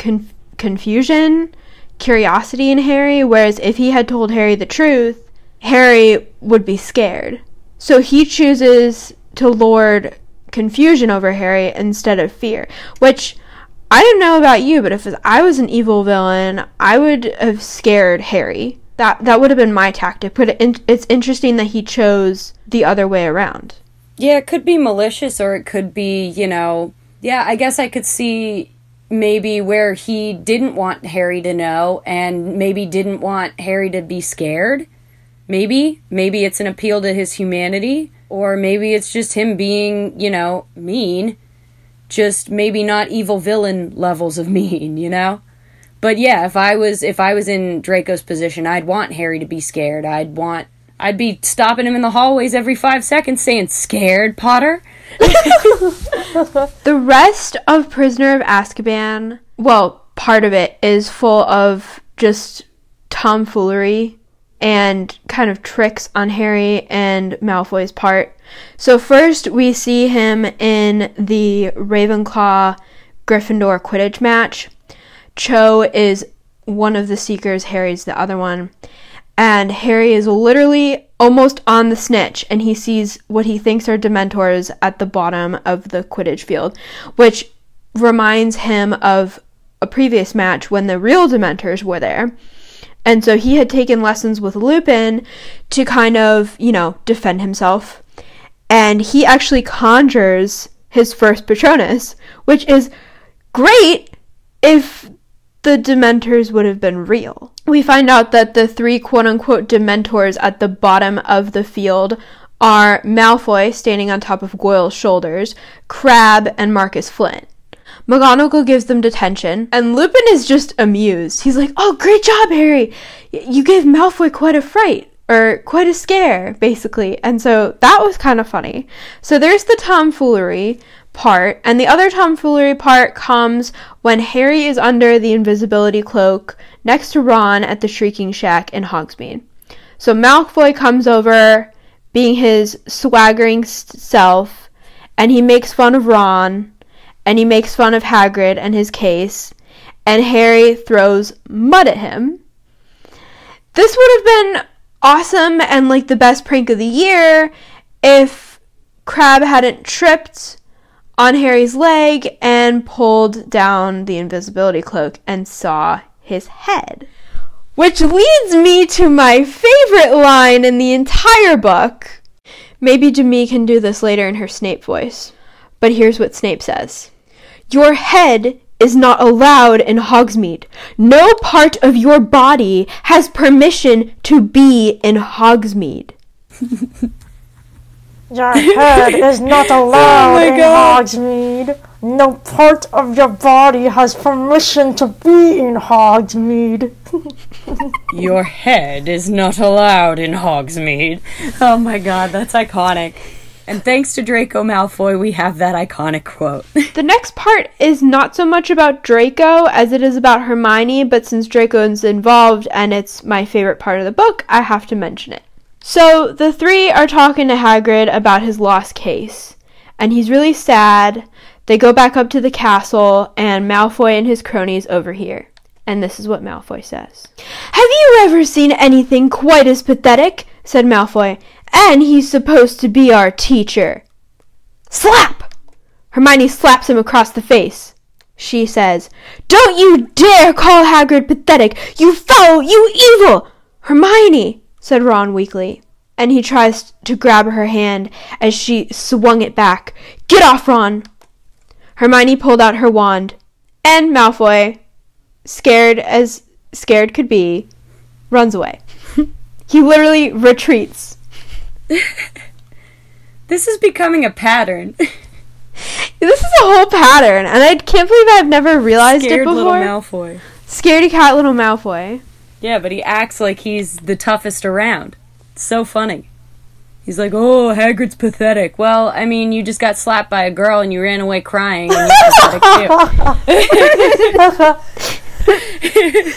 confusion, curiosity in Harry, whereas if he had told Harry the truth, Harry would be scared. So he chooses to lord confusion over Harry instead of fear, which I don't know about you, but if I was an evil villain, I would have scared Harry. That would have been my tactic, but it's interesting that he chose the other way around. Yeah, it could be malicious, or it could be, you know, yeah, I guess I could see maybe where he didn't want Harry to know, and maybe didn't want Harry to be scared. Maybe it's an appeal to his humanity, or maybe it's just him being, you know, mean. Just maybe not evil villain levels of mean, you know? But yeah, if I was in Draco's position, I'd want Harry to be scared. I'd be stopping him in the hallways every 5 seconds saying, "Scared, Potter?" The rest of Prisoner of Azkaban, well, part of it is full of just tomfoolery and kind of tricks on Harry and Malfoy's part. So first we see him in the Ravenclaw Gryffindor Quidditch match. Cho is one of the Seekers, Harry's the other one, and Harry is literally almost on the snitch, and he sees what he thinks are Dementors at the bottom of the Quidditch field, which reminds him of a previous match when the real Dementors were there. And so he had taken lessons with Lupin to kind of, you know, defend himself. And he actually conjures his first Patronus, which is great if the Dementors would have been real. We find out that the three quote-unquote Dementors at the bottom of the field are Malfoy standing on top of Goyle's shoulders, Crabbe, and Marcus Flint. McGonagall gives them detention, and Lupin is just amused. He's like, "Oh, great job, Harry! You gave Malfoy quite a fright, or quite a scare, basically." And so that was kind of funny. So there's the tomfoolery part, and the other tomfoolery part comes when Harry is under the invisibility cloak next to Ron at the Shrieking Shack in Hogsmeade. So Malfoy comes over, being his swaggering self, and he makes fun of Ron, and he makes fun of Hagrid and his case, and Harry throws mud at him. This would have been awesome and like the best prank of the year if Crabbe hadn't tripped on Harry's leg and pulled down the invisibility cloak and saw his head. Which leads me to my favorite line in the entire book. Maybe Demi can do this later in her Snape voice, but here's what Snape says. Your head is not allowed in Hogsmeade. No part of your body has permission to be in Hogsmeade. Your head is not allowed in Hogsmeade. No part of your body has permission to be in Hogsmeade. Your head is not allowed in Hogsmeade. Oh my god, that's iconic. And thanks to Draco Malfoy, we have that iconic quote. The next part is not so much about Draco as it is about Hermione, but since Draco is involved and it's my favorite part of the book, I have to mention it. So the three are talking to Hagrid about his lost case, and he's really sad. They go back up to the castle, and Malfoy and his cronies overhear. And this is what Malfoy says. Have you ever seen anything quite as pathetic? Said Malfoy. And he's supposed to be our teacher. Slap! Hermione slaps him across the face. She says, Don't you dare call Hagrid pathetic! You foul! You evil! Hermione, said Ron weakly. And he tries to grab her hand as she swung it back. Get off, Ron! Hermione pulled out her wand. And Malfoy, scared as scared could be, runs away. He literally retreats. This is becoming a pattern. This is a whole pattern, and I can't believe I've never realized Scared it before. little Malfoy. Scaredy cat little Malfoy. Yeah, but he acts like he's the toughest around. It's so funny. He's like, oh, Hagrid's pathetic. Well, I mean, you just got slapped by a girl and you ran away crying, and you're pathetic too.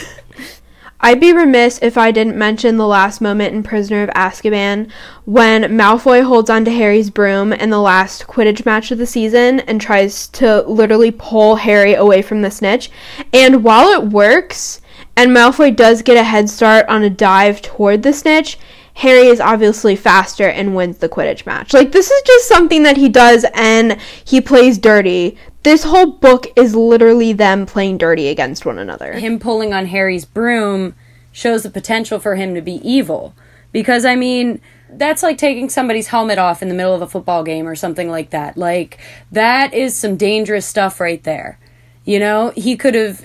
I'd be remiss if I didn't mention the last moment in Prisoner of Azkaban when Malfoy holds onto Harry's broom in the last Quidditch match of the season and tries to literally pull Harry away from the snitch. And while it works, and Malfoy does get a head start on a dive toward the snitch, Harry is obviously faster and wins the Quidditch match. Like, this is just something that he does, and he plays dirty. This whole book is literally them playing dirty against one another. Him pulling on Harry's broom shows the potential for him to be evil. Because, I mean, that's like taking somebody's helmet off in the middle of a football game or something like that. Like, that is some dangerous stuff right there. You know, he could have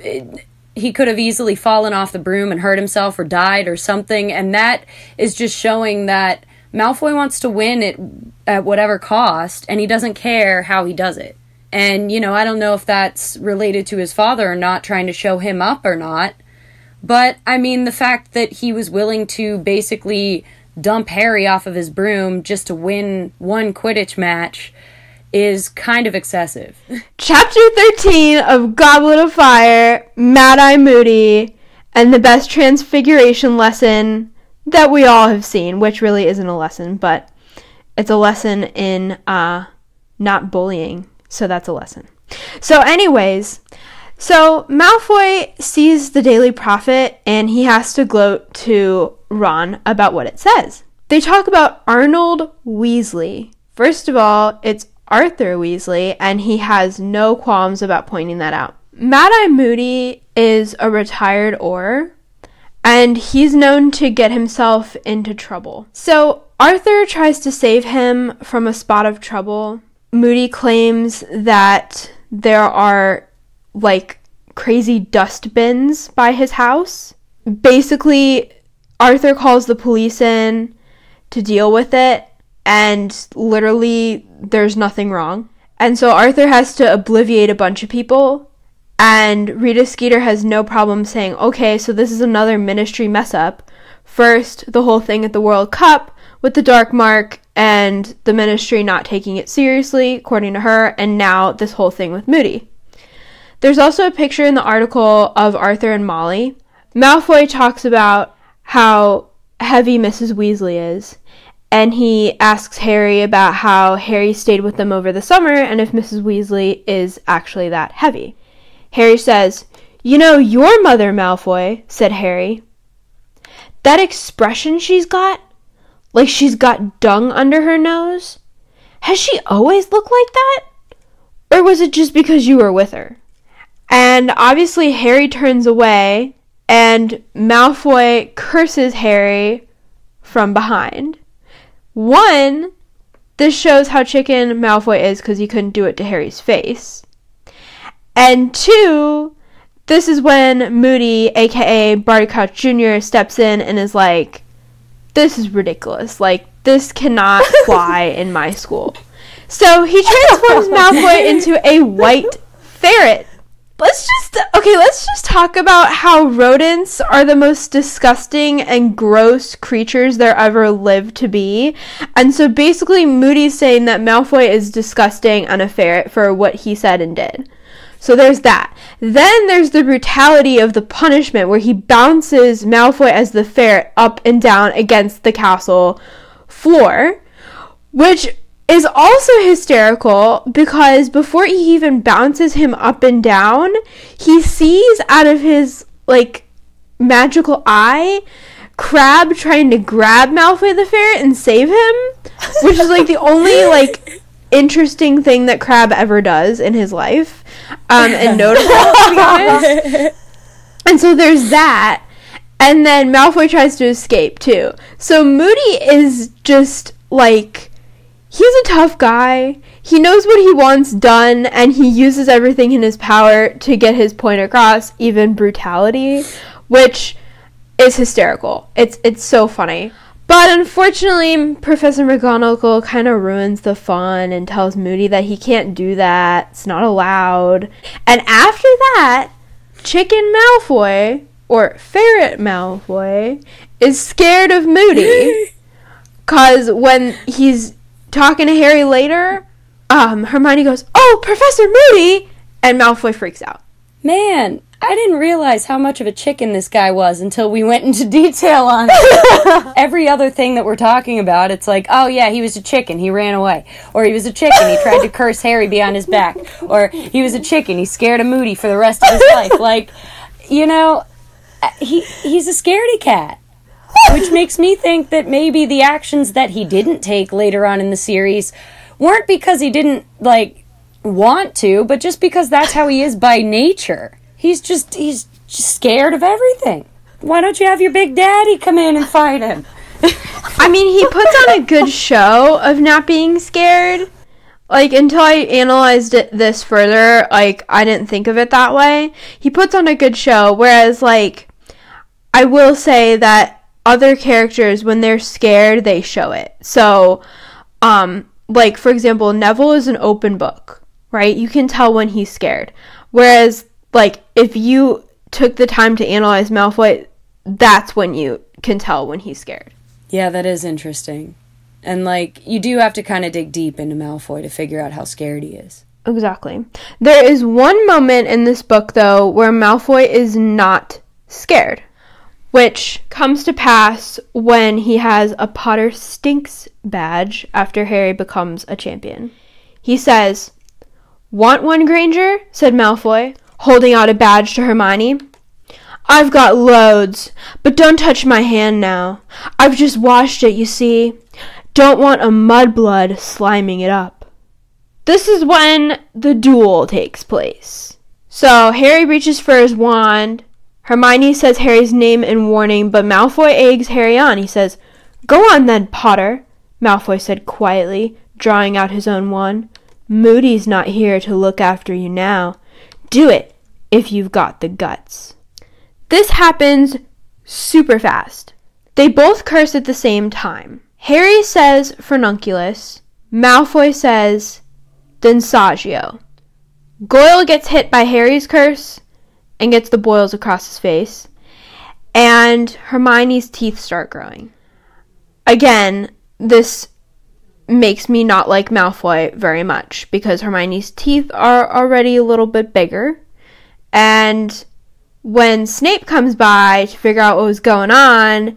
easily fallen off the broom and hurt himself or died or something, and that is just showing that Malfoy wants to win at whatever cost, and he doesn't care how he does it. And, you know, I don't know if that's related to his father or not, trying to show him up or not, but, I mean, the fact that he was willing to basically dump Harry off of his broom just to win one Quidditch match is kind of excessive. Chapter 13 of Goblet of Fire, Mad-Eye Moody, and the best transfiguration lesson that we all have seen, which really isn't a lesson, but it's a lesson in not bullying, so that's a lesson. So anyways, so Malfoy sees the Daily Prophet, and he has to gloat to Ron about what it says. They talk about Arnold Weasley. First of all, it's Arthur Weasley, and he has no qualms about pointing that out. Mad-Eye Moody is a retired Auror, and he's known to get himself into trouble. So Arthur tries to save him from a spot of trouble. Moody claims that there are, like, crazy dust bins by his house. Basically, Arthur calls the police in to deal with it, and literally there's nothing wrong. And so Arthur has to obliviate a bunch of people, and Rita Skeeter has no problem saying, okay, so this is another Ministry mess up. First, the whole thing at the World Cup with the Dark Mark and the Ministry not taking it seriously, according to her, and now this whole thing with Moody. There's also a picture in the article of Arthur and Molly. Malfoy talks about how heavy Mrs. Weasley is, and he asks Harry about how Harry stayed with them over the summer and if Mrs. Weasley is actually that heavy. Harry says, "You know your mother, Malfoy," said Harry. that expression she's got, like she's got dung under her nose, has she always looked like that? Or was it just because you were with her? And obviously Harry turns away and Malfoy curses Harry from behind. One, this shows how chicken Malfoy is because he couldn't do it to Harry's face. And two, this is when Moody, aka Barty Crouch Jr., steps in and is like, this is ridiculous. Like, this cannot fly in my school. So he transforms Malfoy into a white ferret. Let's just talk about how rodents are the most disgusting and gross creatures there ever lived to be. And so basically Moody's saying that Malfoy is disgusting and a ferret for what he said and did. So there's that. Then there's the brutality of the punishment where he bounces Malfoy as the ferret up and down against the castle floor, which is also hysterical because before he even bounces him up and down, he sees out of his, like, magical eye Crabbe trying to grab Malfoy the ferret and save him, which is, like, the only, like, interesting thing that Crabbe ever does in his life, and notable, to be honest. And so there's that, and then Malfoy tries to escape, too. So Moody is just, like, he's a tough guy. He knows what he wants done, and he uses everything in his power to get his point across, even brutality, which is hysterical. It's so funny. But unfortunately, Professor McGonagall kind of ruins the fun and tells Moody that he can't do that. It's not allowed. And after that, Chicken Malfoy, or Ferret Malfoy, is scared of Moody. Because when he's talking to Harry later, Hermione goes, "Oh, Professor Moody!" And Malfoy freaks out. Man, I didn't realize how much of a chicken this guy was until we went into detail on every other thing that we're talking about. It's like, oh yeah, he was a chicken, he ran away. Or he was a chicken, he tried to curse Harry behind his back. Or he was a chicken, he scared of Moody for the rest of his life. Like, you know, he's a scaredy cat. Which makes me think that maybe the actions that he didn't take later on in the series weren't because he didn't, like, want to, but just because that's how he is by nature. He's just scared of everything. Why don't you have your big daddy come in and fight him? I mean, he puts on a good show of not being scared. Like, until I analyzed this further, like, I didn't think of it that way. He puts on a good show, whereas, like, I will say that other characters, when they're scared, they show it. So, like, for example, Neville is an open book, right? You can tell when he's scared. Whereas, like, if you took the time to analyze Malfoy, that's when you can tell when he's scared. Yeah, that is interesting. And, like, you do have to kind of dig deep into Malfoy to figure out how scared he is. Exactly. There is one moment in this book, though, where Malfoy is not scared, which comes to pass when he has a Potter Stinks badge after Harry becomes a champion. He says, "Want one, Granger?" said Malfoy, holding out a badge to Hermione. "I've got loads, but don't touch my hand now. I've just washed it, you see. Don't want a mudblood sliming it up." This is when the duel takes place. So Harry reaches for his wand. Hermione says Harry's name in warning, but Malfoy eggs Harry on. He says, "Go on then, Potter," Malfoy said quietly, drawing out his own wand. "Moody's not here to look after you now. Do it, if you've got the guts." This happens super fast. They both curse at the same time. Harry says Furnunculus. Malfoy says Densagio. Goyle gets hit by Harry's curse and gets the boils across his face. And Hermione's teeth start growing. Again, this makes me not like Malfoy very much because Hermione's teeth are already a little bit bigger. And when Snape comes by to figure out what was going on,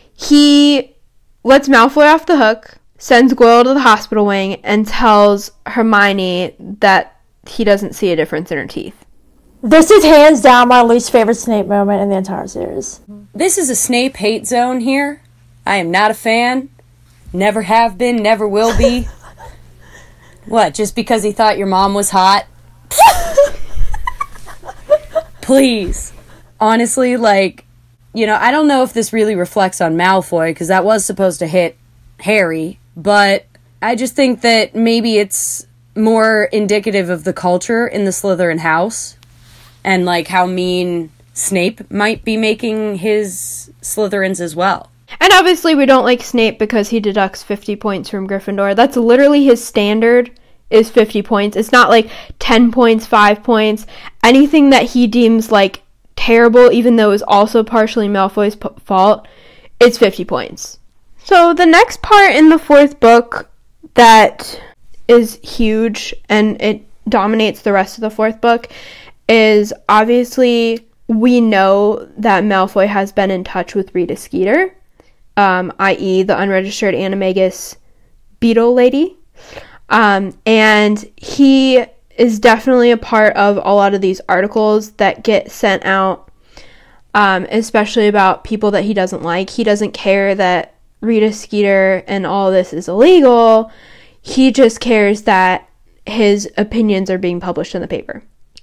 he lets Malfoy off the hook, sends Goyle to the hospital wing, and tells Hermione that he doesn't see a difference in her teeth. This is hands down my least favorite Snape moment in the entire series. This is a Snape hate zone here. I am not a fan. Never have been, never will be. What, just because he thought your mom was hot? Please. Honestly, like, you know, I don't know if this really reflects on Malfoy, because that was supposed to hit Harry, but I just think that maybe it's more indicative of the culture in the Slytherin house, and, like, how mean Snape might be making his Slytherins as well. And obviously we don't like Snape because he deducts 50 points from Gryffindor. That's literally his standard, is 50 points. It's not like 10 points, 5 points. Anything that he deems, like, terrible, even though it's also partially Malfoy's fault, it's 50 points. So the next part in the fourth book that is huge, and it dominates the rest of the fourth book, is obviously we know that Malfoy has been in touch with Rita Skeeter, i.e. the unregistered Animagus beetle lady. And he is definitely a part of a lot of these articles that get sent out, especially about people that he doesn't like. He doesn't care that Rita Skeeter and all this is illegal. He just cares that his opinions are being published in the paper.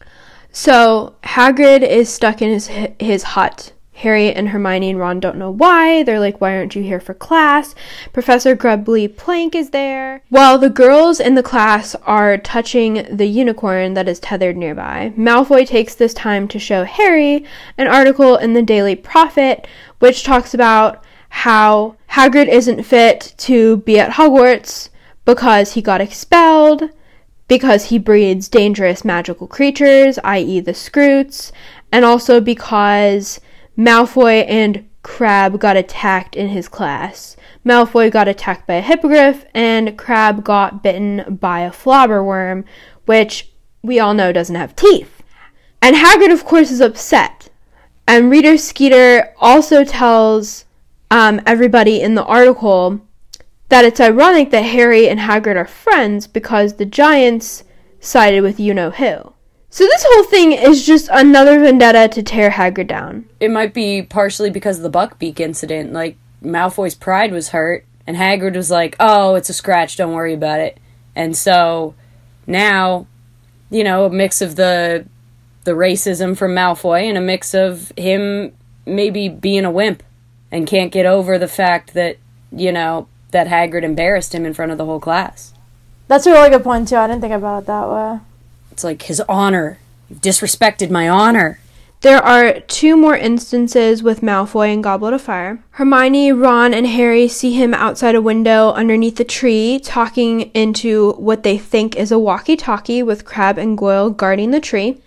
So Hagrid is stuck in his hut. Harry and Hermione and Ron don't know why. They're like, why aren't you here for class? Professor Grubbly Plank is there. While the girls in the class are touching the unicorn that is tethered nearby, Malfoy takes this time to show Harry an article in the Daily Prophet, which talks about how Hagrid isn't fit to be at Hogwarts because he got expelled, because he breeds dangerous magical creatures, i.e. the Scroots, and also because Malfoy and Crabbe got attacked in his class. Malfoy got attacked by a hippogriff, and Crabbe got bitten by a flobberworm, which we all know doesn't have teeth. And Hagrid, of course, is upset. And Rita Skeeter also tells everybody in the article that it's ironic that Harry and Hagrid are friends because the Giants sided with you-know-who. So this whole thing is just another vendetta to tear Hagrid down. It might be partially because of the Buckbeak incident. Like, Malfoy's pride was hurt, and Hagrid was like, oh, it's a scratch, don't worry about it. And so now, you know, a mix of the racism from Malfoy and a mix of him maybe being a wimp and can't get over the fact that, you know, that Hagrid embarrassed him in front of the whole class. That's a really good point, too. I didn't think about it that way. It's like his honor. You've disrespected my honor. There are 2 more instances with Malfoy and Goblet of Fire. Hermione, Ron, and Harry see him outside a window underneath a tree talking into what they think is a walkie-talkie with Crabbe and Goyle guarding the tree.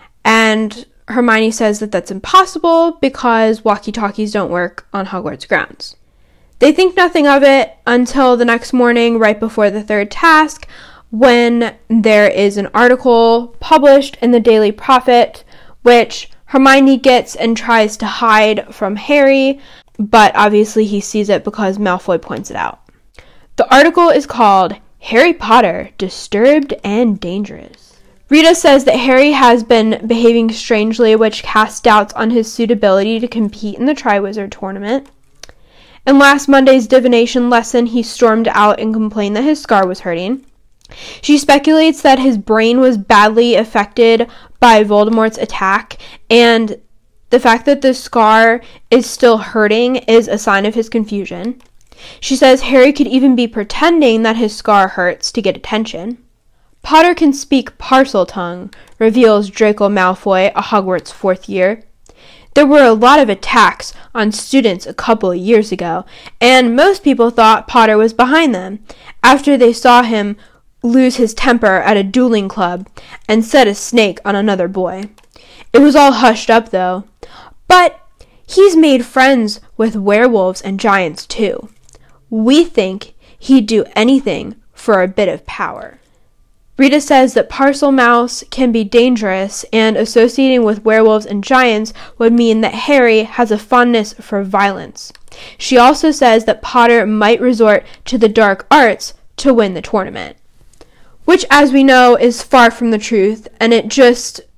And Hermione says that that's impossible because walkie-talkies don't work on Hogwarts grounds. They think nothing of it until the next morning, right before the third task, when there is an article published in the Daily Prophet, which Hermione gets and tries to hide from Harry, but obviously he sees it because Malfoy points it out. The article is called Harry Potter, Disturbed and Dangerous. Rita says that Harry has been behaving strangely, which casts doubts on his suitability to compete in the Triwizard Tournament. In last Monday's divination lesson, he stormed out and complained that his scar was hurting. She speculates that his brain was badly affected by Voldemort's attack, and the fact that the scar is still hurting is a sign of his confusion. She says Harry could even be pretending that his scar hurts to get attention. Potter can speak Parseltongue, reveals Draco Malfoy, a Hogwarts 4th year. There were a lot of attacks on students a couple of years ago, and most people thought Potter was behind them, after they saw him lose his temper at a dueling club and set a snake on another boy. It was all hushed up, though. But he's made friends with werewolves and giants, too. We think he'd do anything for a bit of power. Rita says that Parselmouse can be dangerous, and associating with werewolves and giants would mean that Harry has a fondness for violence. She also says that Potter might resort to the dark arts to win the tournament, which, as we know, is far from the truth, and it just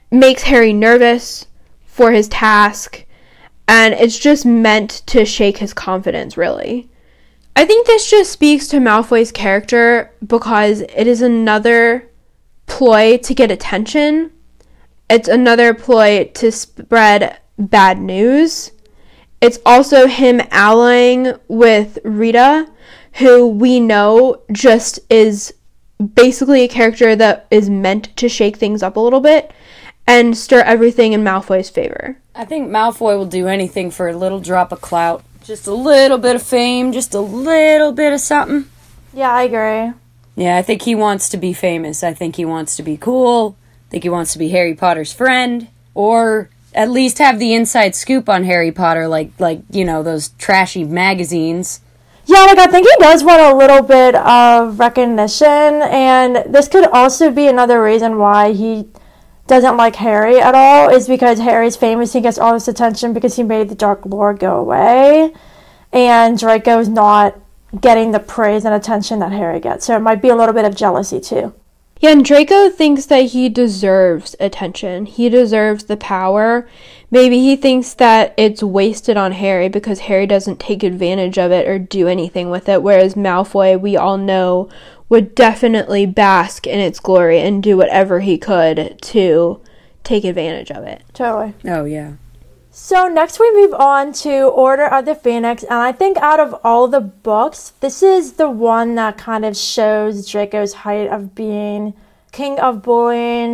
makes Harry nervous for his task, and it's just meant to shake his confidence, really. I think this just speaks to Malfoy's character because it is another ploy to get attention. It's another ploy to spread bad news. It's also him allying with Rita, who we know just is basically a character that is meant to shake things up a little bit and stir everything in Malfoy's favor. I think Malfoy will do anything for a little drop of clout. Just a little bit of fame, just a little bit of something. Yeah, I agree. Yeah, I think he wants to be famous. I think he wants to be cool. I think he wants to be Harry Potter's friend. Or at least have the inside scoop on Harry Potter, like those trashy magazines. Yeah, I think he does want a little bit of recognition, and this could also be another reason why he doesn't like Harry at all, is because Harry's famous. He gets all this attention because he made the Dark Lord go away, and Draco's not getting the praise and attention that Harry gets, so it might be a little bit of jealousy too. Yeah, and Draco thinks that he deserves attention. He deserves the power. Maybe he thinks that it's wasted on Harry because Harry doesn't take advantage of it or do anything with it, whereas Malfoy, we all know, would definitely bask in its glory and do whatever he could to take advantage of it. Totally. Oh, yeah. So next we move on to Order of the Phoenix, and I think out of all the books, this is the one that kind of shows Draco's height of being king of bullying /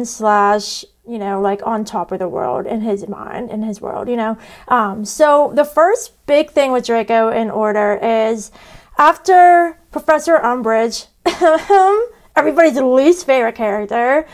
on top of the world in his mind, in his world, So the first big thing with Draco in Order is after Professor Umbridge, everybody's least favorite character,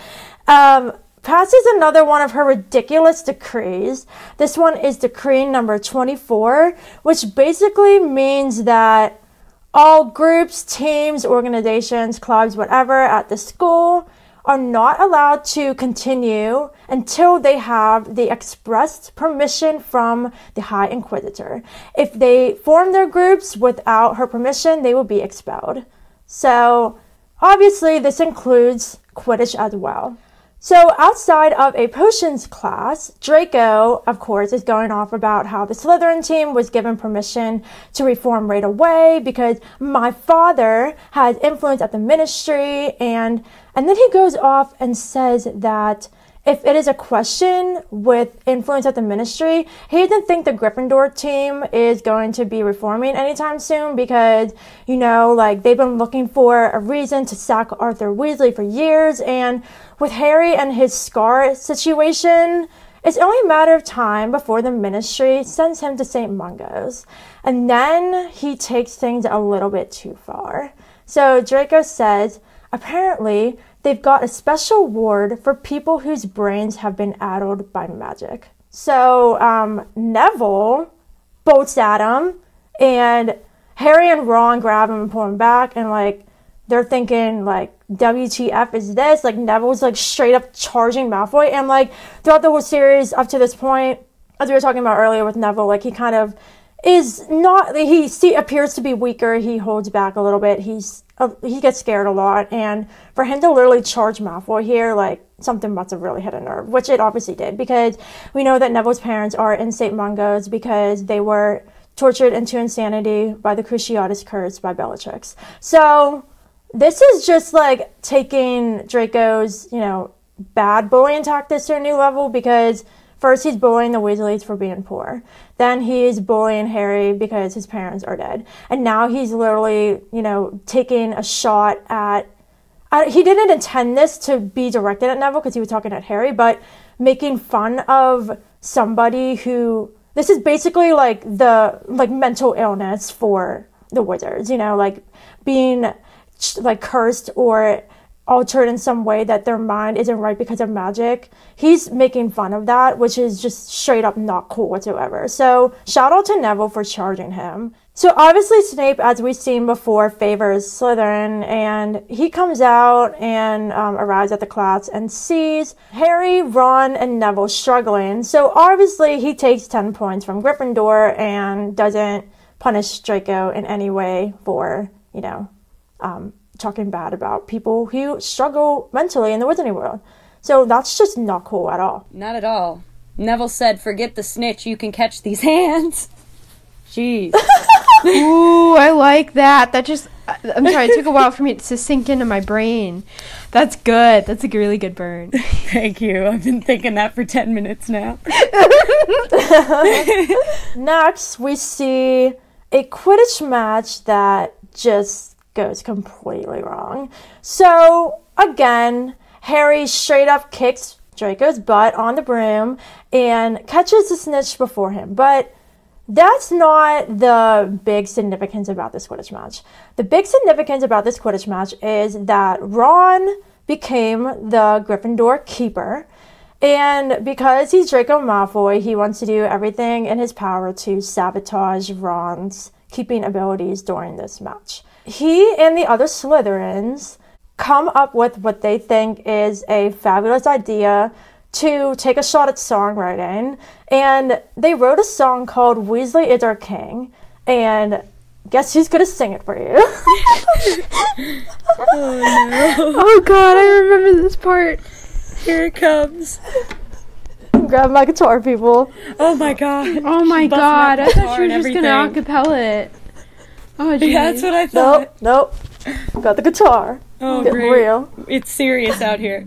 passes another one of her ridiculous decrees. This one is decree number 24, which basically means that all groups, teams, organizations, clubs, whatever at the school are not allowed to continue until they have the expressed permission from the High Inquisitor. If they form their groups without her permission, they will be expelled. So obviously this includes Quidditch as well. So outside of a potions class, Draco, of course, is going off about how the Slytherin team was given permission to reform right away because my father has influence at the ministry, and then he goes off and says that if it is a question with influence at the ministry, he doesn't think the Gryffindor team is going to be reforming anytime soon because, they've been looking for a reason to sack Arthur Weasley for years, and with Harry and his scar situation, it's only a matter of time before the ministry sends him to St. Mungo's. And then he takes things a little bit too far. So Draco says, apparently, they've got a special ward for people whose brains have been addled by magic. So Neville bolts at him, and Harry and Ron grab him and pull him back, and they're thinking WTF is this? Neville's straight up charging Malfoy, and throughout the whole series up to this point, as we were talking about earlier with Neville, he kind of is not, he appears to be weaker, he holds back a little bit, he gets scared a lot, and for him to literally charge Malfoy here, something must have really hit a nerve, which it obviously did, because we know that Neville's parents are in St. Mungo's because they were tortured into insanity by the Cruciatus Curse by Bellatrix. So this is just taking Draco's, bad bullying tactics to a new level, because first he's bullying the Weasleys for being poor. Then he's bullying Harry because his parents are dead. And now he's literally, taking a shot at, he didn't intend this to be directed at Neville because he was talking at Harry, but making fun of somebody who, this is basically the mental illness for the wizards, being cursed or altered in some way that their mind isn't right because of magic. He's making fun of that, which is just straight up not cool whatsoever. So shout out to Neville for charging him. So obviously Snape, as we've seen before, favors Slytherin, and he comes out and arrives at the class and sees Harry, Ron, and Neville struggling. So obviously he takes 10 points from Gryffindor and doesn't punish Draco in any way for, talking bad about people who struggle mentally in the Wizarding world. So that's just not cool at all. Not at all. Neville said, forget the snitch, you can catch these hands. Jeez. Ooh, I like that. I'm sorry, it took a while for me to sink into my brain. That's good. That's a really good burn. Thank you. I've been thinking that for 10 minutes now. Next, we see a Quidditch match that just goes completely wrong. So, again, Harry straight up kicks Draco's butt on the broom and catches the snitch before him. But that's not the big significance about this Quidditch match. The big significance about this Quidditch match is that Ron became the Gryffindor keeper. And because he's Draco Malfoy, he wants to do everything in his power to sabotage Ron's keeping abilities during this match. He and the other Slytherins come up with what they think is a fabulous idea to take a shot at songwriting, and they wrote a song called Weasley is Our King, and guess who's gonna sing it for you? Oh no. Oh god, I remember this part. Here it comes. Grab my guitar, people. Oh my god. Oh my god, I thought you were just everything. gonna acapella it. Oh geez. Yeah, that's what I thought. Nope. Got the guitar. Oh, Getting great. real. It's serious out here.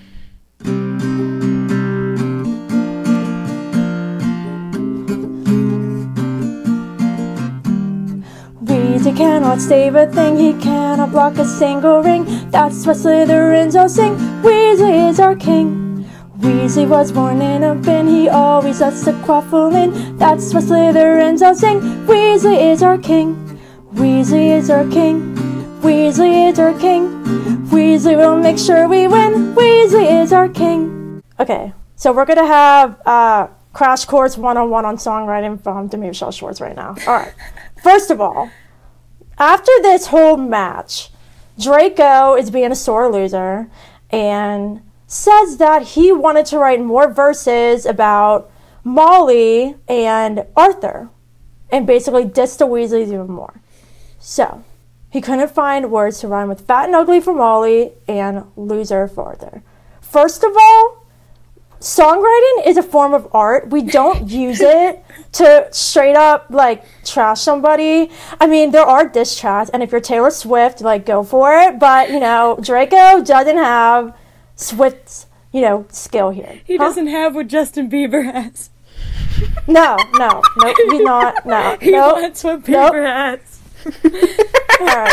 Weasley cannot save a thing, he cannot block a single ring. That's what Slytherins all sing, Weasley is our king. Weasley was born in a bin, he always lets the quaffle in. That's what Slytherins all sing, Weasley is our king. Weasley is our king, Weasley is our king. Weasley will make sure we win, Weasley is our king. Okay, so we're gonna have Crash Course 101 on songwriting from Demi Schwartz right now. Alright, first of all, after this whole match, Draco is being a sore loser and says that he wanted to write more verses about Molly and Arthur and basically diss the Weasleys even more. So, he couldn't find words to rhyme with fat and ugly for Molly and loser for Arthur. First of all, songwriting is a form of art. We don't use it to straight up, like, trash somebody. I mean, there are diss tracks, and if you're Taylor Swift, like, go for it. But, you know, Draco doesn't have Swift's, you know, skill here. He doesn't have what Justin Bieber has. No, he's not, no. He wants what Bieber has. Alright.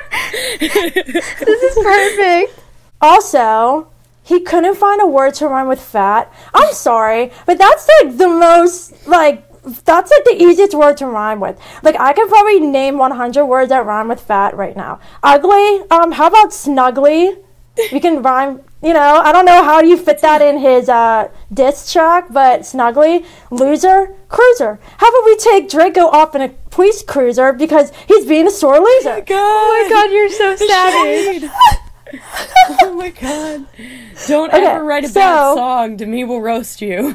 This is perfect. Also, he couldn't find a word to rhyme with fat. I'm sorry, but that's like the most, like, that's like the easiest word to rhyme with. Like, I can probably name 100 words that rhyme with fat right now. Ugly, how about snuggly? We can rhyme, you know, I don't know how you fit that in his diss track, but snuggly. Loser, cruiser. How about we take Draco off in a police cruiser because he's being a sore loser? Oh my god, you're so savage. Oh my god. Don't ever write a bad song. Demi will roast you.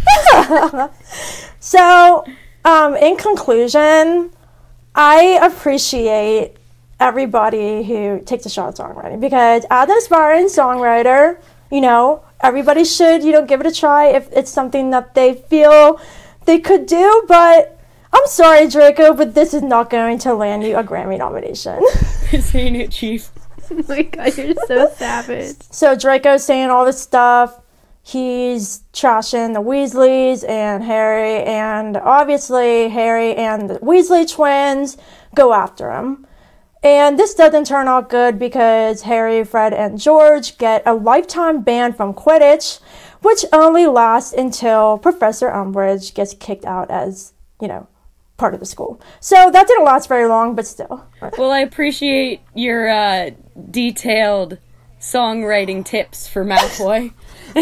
So, in conclusion, I appreciate everybody who takes a shot at songwriting because as an aspiring songwriter, you know, everybody should, you know, give it a try if it's something that they feel they could do. But I'm sorry, Draco, but this is not going to land you a Grammy nomination. Saying it, Chief. Oh my god, you're so savage. So Draco's saying all this stuff. He's trashing the Weasleys and Harry, and obviously Harry and the Weasley twins go after him. And this doesn't turn out good because Harry, Fred, and George get a lifetime ban from Quidditch, which only lasts until Professor Umbridge gets kicked out as, you know, part of the school. So that didn't last very long, but still. Well, I appreciate your detailed songwriting tips for Malfoy.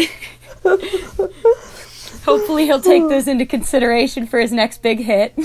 Hopefully he'll take those into consideration for his next big hit.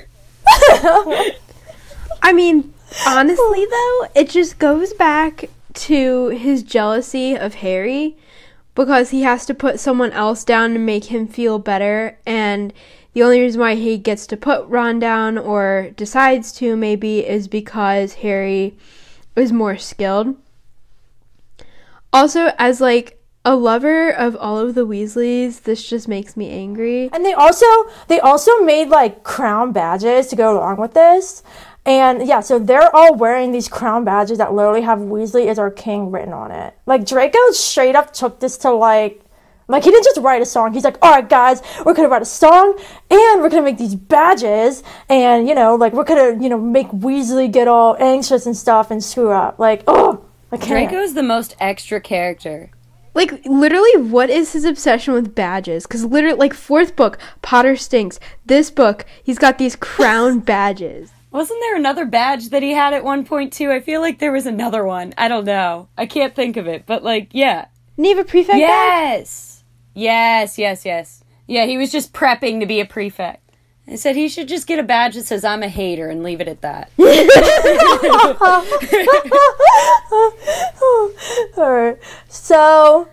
I mean, honestly though, it just goes back to his jealousy of Harry because he has to put someone else down to make him feel better, and the only reason why he gets to put Ron down or decides to maybe is because Harry is more skilled. Also, as like A lover of all of the Weasleys, this just makes me angry. And they also made like crown badges to go along with this. And yeah, so they're all wearing these crown badges that literally have Weasley is our king written on it. Like Draco straight up took this to like he didn't just write a song. He's like, all right, guys, we're going to write a song and we're going to make these badges. And, like, we're going to, make Weasley get all anxious and stuff and screw up. Like, oh, I can't. Draco's the most extra character. Like, literally, what is his obsession with badges? Because literally, like, 4th book, Potter Stinks. This book, he's got these crown badges. Wasn't there another badge that he had at one point, too? I feel like there was another one. I don't know. I can't think of it. But, like, yeah. Didn't he have a prefect badge? Yes. Yeah, he was just prepping to be a prefect. I said he should just get a badge that says I'm a hater and leave it at that. Alright. So,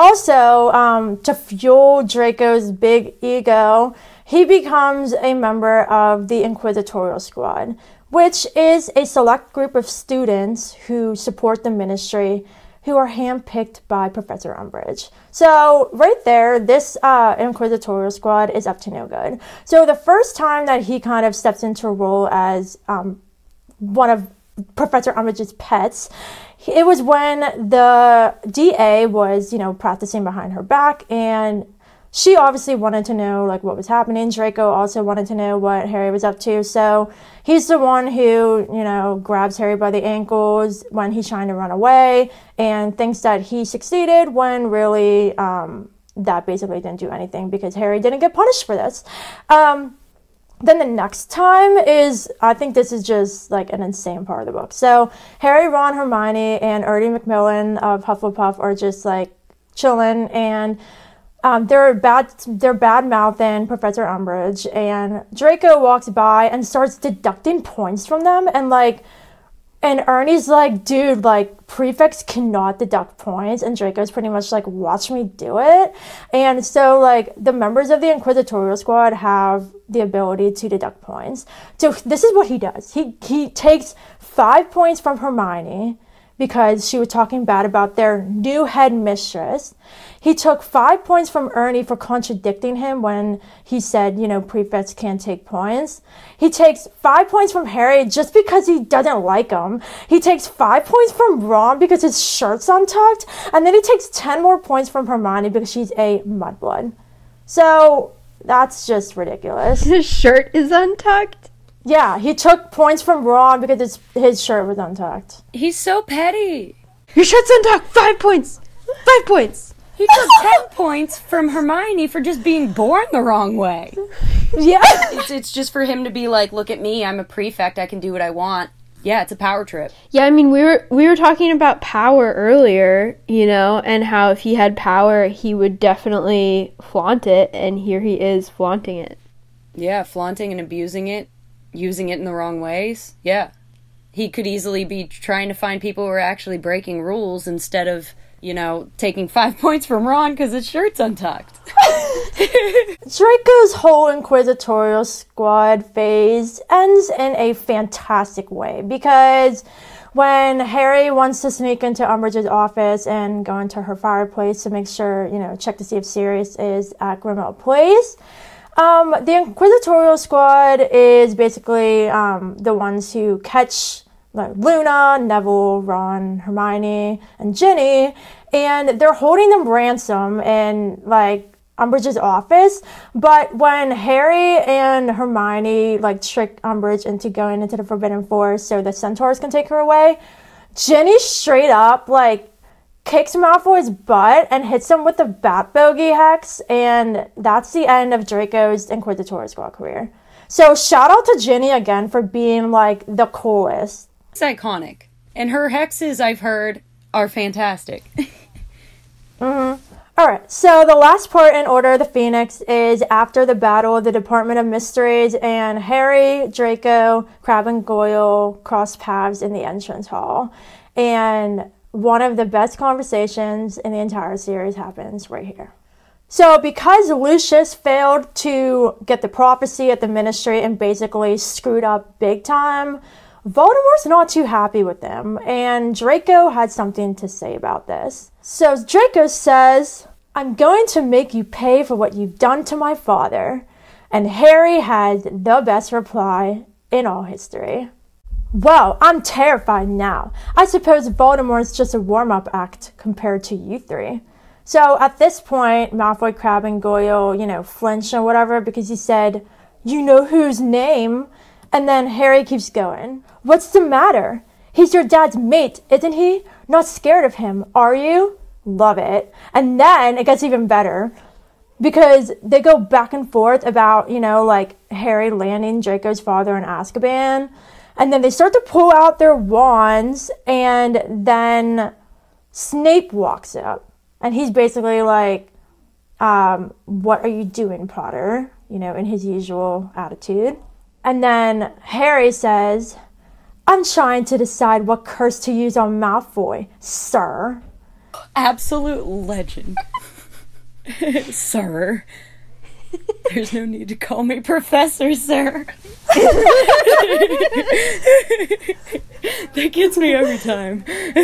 also, to fuel Draco's big ego, he becomes a member of the Inquisitorial Squad, which is a select group of students who support the Ministry who are handpicked by Professor Umbridge. So right there, this Inquisitorial Squad is up to no good. So the first time that he kind of steps into a role as one of Professor Umbridge's pets, it was when the DA was, practicing behind her back, and she obviously wanted to know, like, what was happening. Draco also wanted to know what Harry was up to. So he's the one who, grabs Harry by the ankles when he's trying to run away and thinks that he succeeded when really that basically didn't do anything because Harry didn't get punished for this. Then the next time is, I think this is just, like, an insane part of the book. So Harry, Ron, Hermione, and Ernie Macmillan of Hufflepuff are just, like, chilling, and they're bad-mouthing Professor Umbridge, and Draco walks by and starts deducting points from them, and Ernie's like, dude, like, prefects cannot deduct points, and Draco's pretty much like, watch me do it. And so, like, the members of the Inquisitorial Squad have the ability to deduct points. So this is what he does. He takes 5 points from Hermione because she was talking bad about their new head mistress. He took 5 points from Ernie for contradicting him when he said, prefects can't take points. He takes 5 points from Harry just because he doesn't like him. He takes 5 points from Ron because his shirt's untucked. And then he takes 10 more points from Hermione because she's a mudblood. So that's just ridiculous. His shirt is untucked? Yeah, he took points from Ron because his shirt was untucked. He's so petty. Your shirt's untucked! 5 points! 5 points! He took 10 points from Hermione for just being born the wrong way. Yeah. It's just for him to be like, look at me, I'm a prefect, I can do what I want. Yeah, it's a power trip. Yeah, I mean, we were talking about power earlier, and how if he had power, he would definitely flaunt it, and here he is flaunting it. Yeah, flaunting and abusing it, using it in the wrong ways. Yeah. He could easily be trying to find people who are actually breaking rules instead of, taking 5 points from Ron because his shirt's untucked. Draco's whole Inquisitorial Squad phase ends in a fantastic way because when Harry wants to sneak into Umbridge's office and go into her fireplace to make sure, check to see if Sirius is at Grimmauld Place, the Inquisitorial Squad is basically the ones who catch Luna, Neville, Ron, Hermione, and Ginny, and they're holding them ransom in Umbridge's office. But when Harry and Hermione trick Umbridge into going into the Forbidden Forest so the Centaurs can take her away, Ginny straight up kicks Malfoy's butt and hits him with the Bat Bogey Hex, and that's the end of Draco's Inquisitorial Squad career. So shout out to Ginny again for being the coolest. It's iconic. And her hexes, I've heard, are fantastic. Mm-hmm. Alright, so the last part in Order of the Phoenix is after the battle of the Department of Mysteries, and Harry, Draco, Crabbe, and Goyle cross paths in the entrance hall. And one of the best conversations in the entire series happens right here. So because Lucius failed to get the prophecy at the Ministry and basically screwed up big time, Voldemort's not too happy with them, and Draco had something to say about this. So Draco says, "I'm going to make you pay for what you've done to my father." And Harry had the best reply in all history. "Well, I'm terrified now. I suppose Voldemort's just a warm-up act compared to you three." So at this point, Malfoy, Crabbe, and Goyle, flinch or whatever because he said, "You know whose name?" And then Harry keeps going. "What's the matter? He's your dad's mate, isn't he? Not scared of him, are you?" Love it. And then it gets even better because they go back and forth about, Harry landing Draco's father in Azkaban. And then they start to pull out their wands, and then Snape walks up. And he's basically like, "What are you doing, Potter?" In his usual attitude. And then Harry says, "I'm trying to decide what curse to use on Malfoy, sir." Absolute legend. Sir. There's no need to call me Professor, sir. That gets me every time.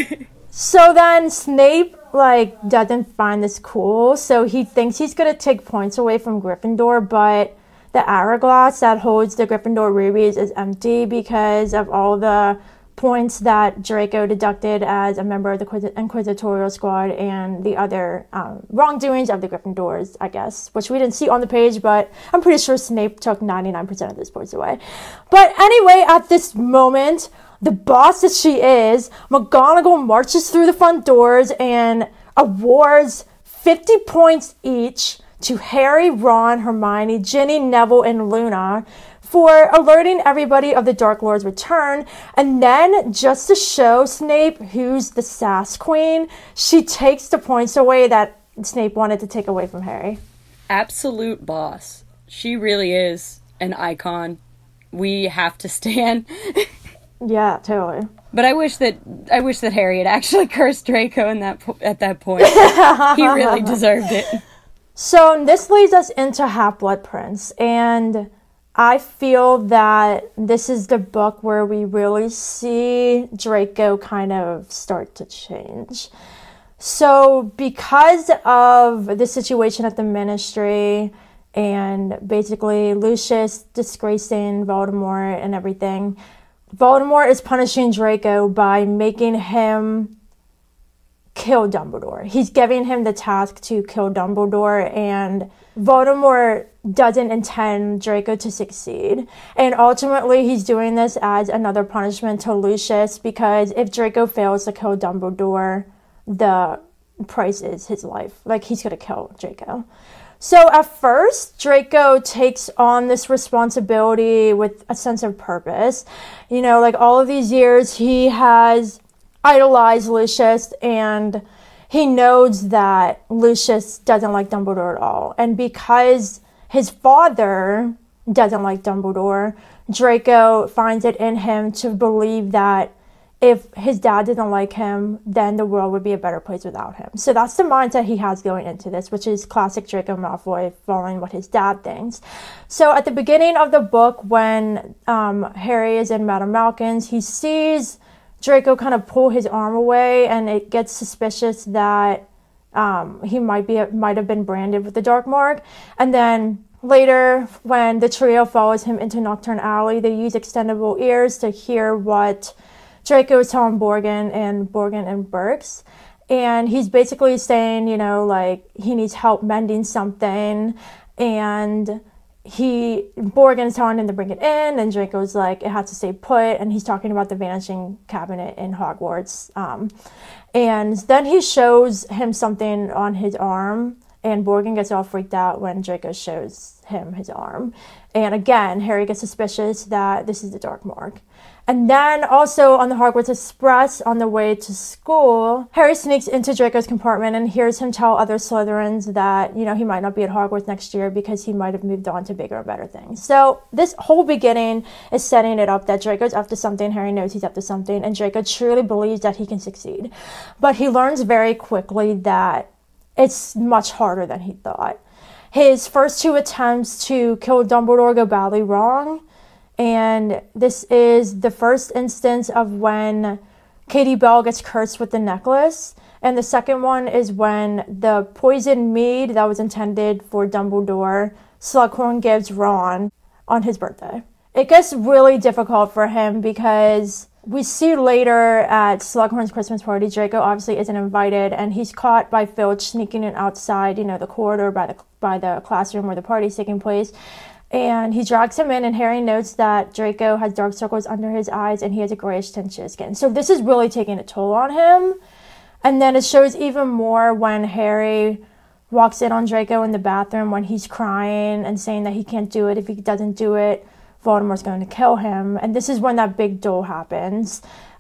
So then Snape, doesn't find this cool, so he thinks he's going to take points away from Gryffindor, but the hourglass that holds the Gryffindor rubies is empty because of all the points that Draco deducted as a member of the Inquisitorial Squad and the other wrongdoings of the Gryffindors, I guess, which we didn't see on the page, but I'm pretty sure Snape took 99% of those points away. But anyway, at this moment, the boss that she is, McGonagall marches through the front doors and awards 50 points each to Harry, Ron, Hermione, Ginny, Neville, and Luna for alerting everybody of the Dark Lord's return. And then, just to show Snape who's the sass queen, she takes the points away that Snape wanted to take away from Harry. Absolute boss. She really is an icon. We have to stand. Yeah, totally. But I wish that Harry had actually cursed Draco at that point. He really deserved it. So this leads us into Half-Blood Prince, and I feel that this is the book where we really see Draco kind of start to change. So because of the situation at the Ministry and basically Lucius disgracing Voldemort and everything, Voldemort is punishing Draco by making him kill Dumbledore. He's giving him the task to kill Dumbledore, and Voldemort doesn't intend Draco to succeed. And ultimately, he's doing this as another punishment to Lucius, because if Draco fails to kill Dumbledore, the price is his life. He's gonna kill Draco. So at first, Draco takes on this responsibility with a sense of purpose. All of these years, he has idolized Lucius, and he knows that Lucius doesn't like Dumbledore at all. And because his father doesn't like Dumbledore, Draco finds it in him to believe that if his dad didn't like him, then the world would be a better place without him. So that's the mindset he has going into this, which is classic Draco Malfoy, following what his dad thinks. So at the beginning of the book, when Harry is in Madame Malkin's, he sees Draco kind of pull his arm away, and it gets suspicious that he might have been branded with the Dark Mark. And then later, when the trio follows him into Nocturne Alley, they use extendable ears to hear what Draco is telling Borgin and Burks. And he's basically saying, he needs help mending something, and Borgin's telling him to bring it in, and Draco's like, it has to stay put, and he's talking about the vanishing cabinet in Hogwarts. And then he shows him something on his arm, and Borgin gets all freaked out when Draco shows him his arm. And again, Harry gets suspicious that this is the Dark Mark. And then also on the Hogwarts Express on the way to school, Harry sneaks into Draco's compartment and hears him tell other Slytherins that, he might not be at Hogwarts next year because he might have moved on to bigger and better things. So this whole beginning is setting it up that Draco's up to something, Harry knows he's up to something, and Draco truly believes that he can succeed. But he learns very quickly that it's much harder than he thought. His first two attempts to kill Dumbledore go badly wrong, And this is the first instance of when Katie Bell gets cursed with the necklace. And the second one is when the poisoned mead that was intended for Dumbledore, Slughorn gives Ron on his birthday. It gets really difficult for him because we see later at Slughorn's Christmas party, Draco obviously isn't invited, and he's caught by Filch sneaking in outside, the corridor by the classroom where the party's taking place. And he drags him in, and Harry notes that Draco has dark circles under his eyes and he has a grayish tinge to his skin. So this is really taking a toll on him. And then it shows even more when Harry walks in on Draco in the bathroom when he's crying and saying that he can't do it. If he doesn't do it, Voldemort's going to kill him. And this is when that big duel happens.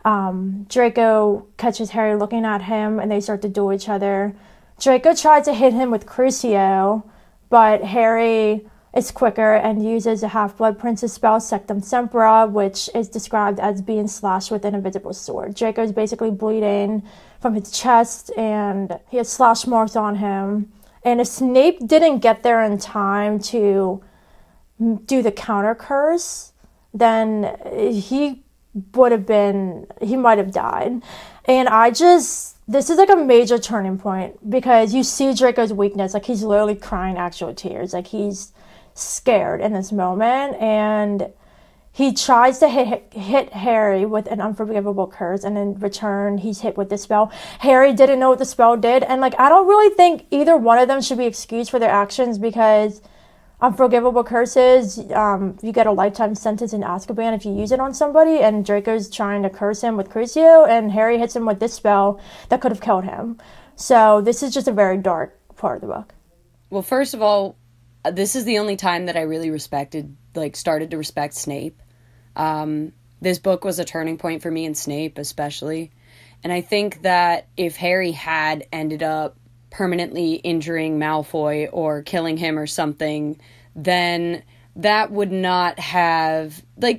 Draco catches Harry looking at him and they start to duel each other. Draco tries to hit him with Crucio, but Harry is quicker and uses a Half-Blood Prince's spell, Sectum Sempra, which is described as being slashed with an invisible sword. Draco's basically bleeding from his chest and he has slash marks on him. And if Snape didn't get there in time to do the counter curse, then he might have died. And this is like a major turning point because you see Draco's weakness. Like, he's literally crying actual tears. Like, he's scared in this moment, and he tries to hit Harry with an unforgivable curse, and in return he's hit with the spell. Harry didn't know what the spell did, and I don't really think either one of them should be excused for their actions, because unforgivable curses, you get a lifetime sentence in Azkaban if you use it on somebody, and Draco's trying to curse him with Crucio, and Harry hits him with this spell that could have killed him. So this is just a very dark part of the book. Well, first of all, this is the only time that I really started to respect Snape. This book was a turning point for me and Snape especially. And I think that if Harry had ended up permanently injuring Malfoy or killing him or something, then that wouldn't have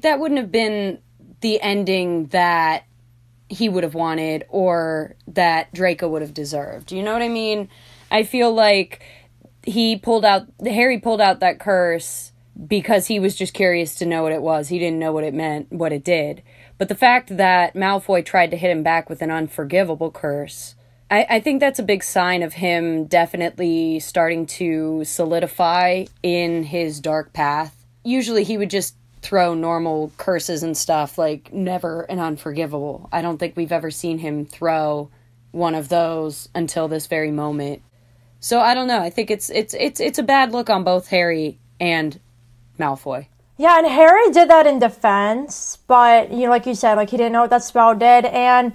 been the ending that he would have wanted or that Draco would have deserved. You know what I mean? I feel like Harry pulled out that curse because he was just curious to know what it was. He didn't know what it meant, what it did. But the fact that Malfoy tried to hit him back with an unforgivable curse, I think that's a big sign of him definitely starting to solidify in his dark path. Usually he would just throw normal curses and stuff, never an unforgivable. I don't think we've ever seen him throw one of those until this very moment. So I don't know. I think it's a bad look on both Harry and Malfoy. Yeah, and Harry did that in defense, but like you said, he didn't know what that spell did, and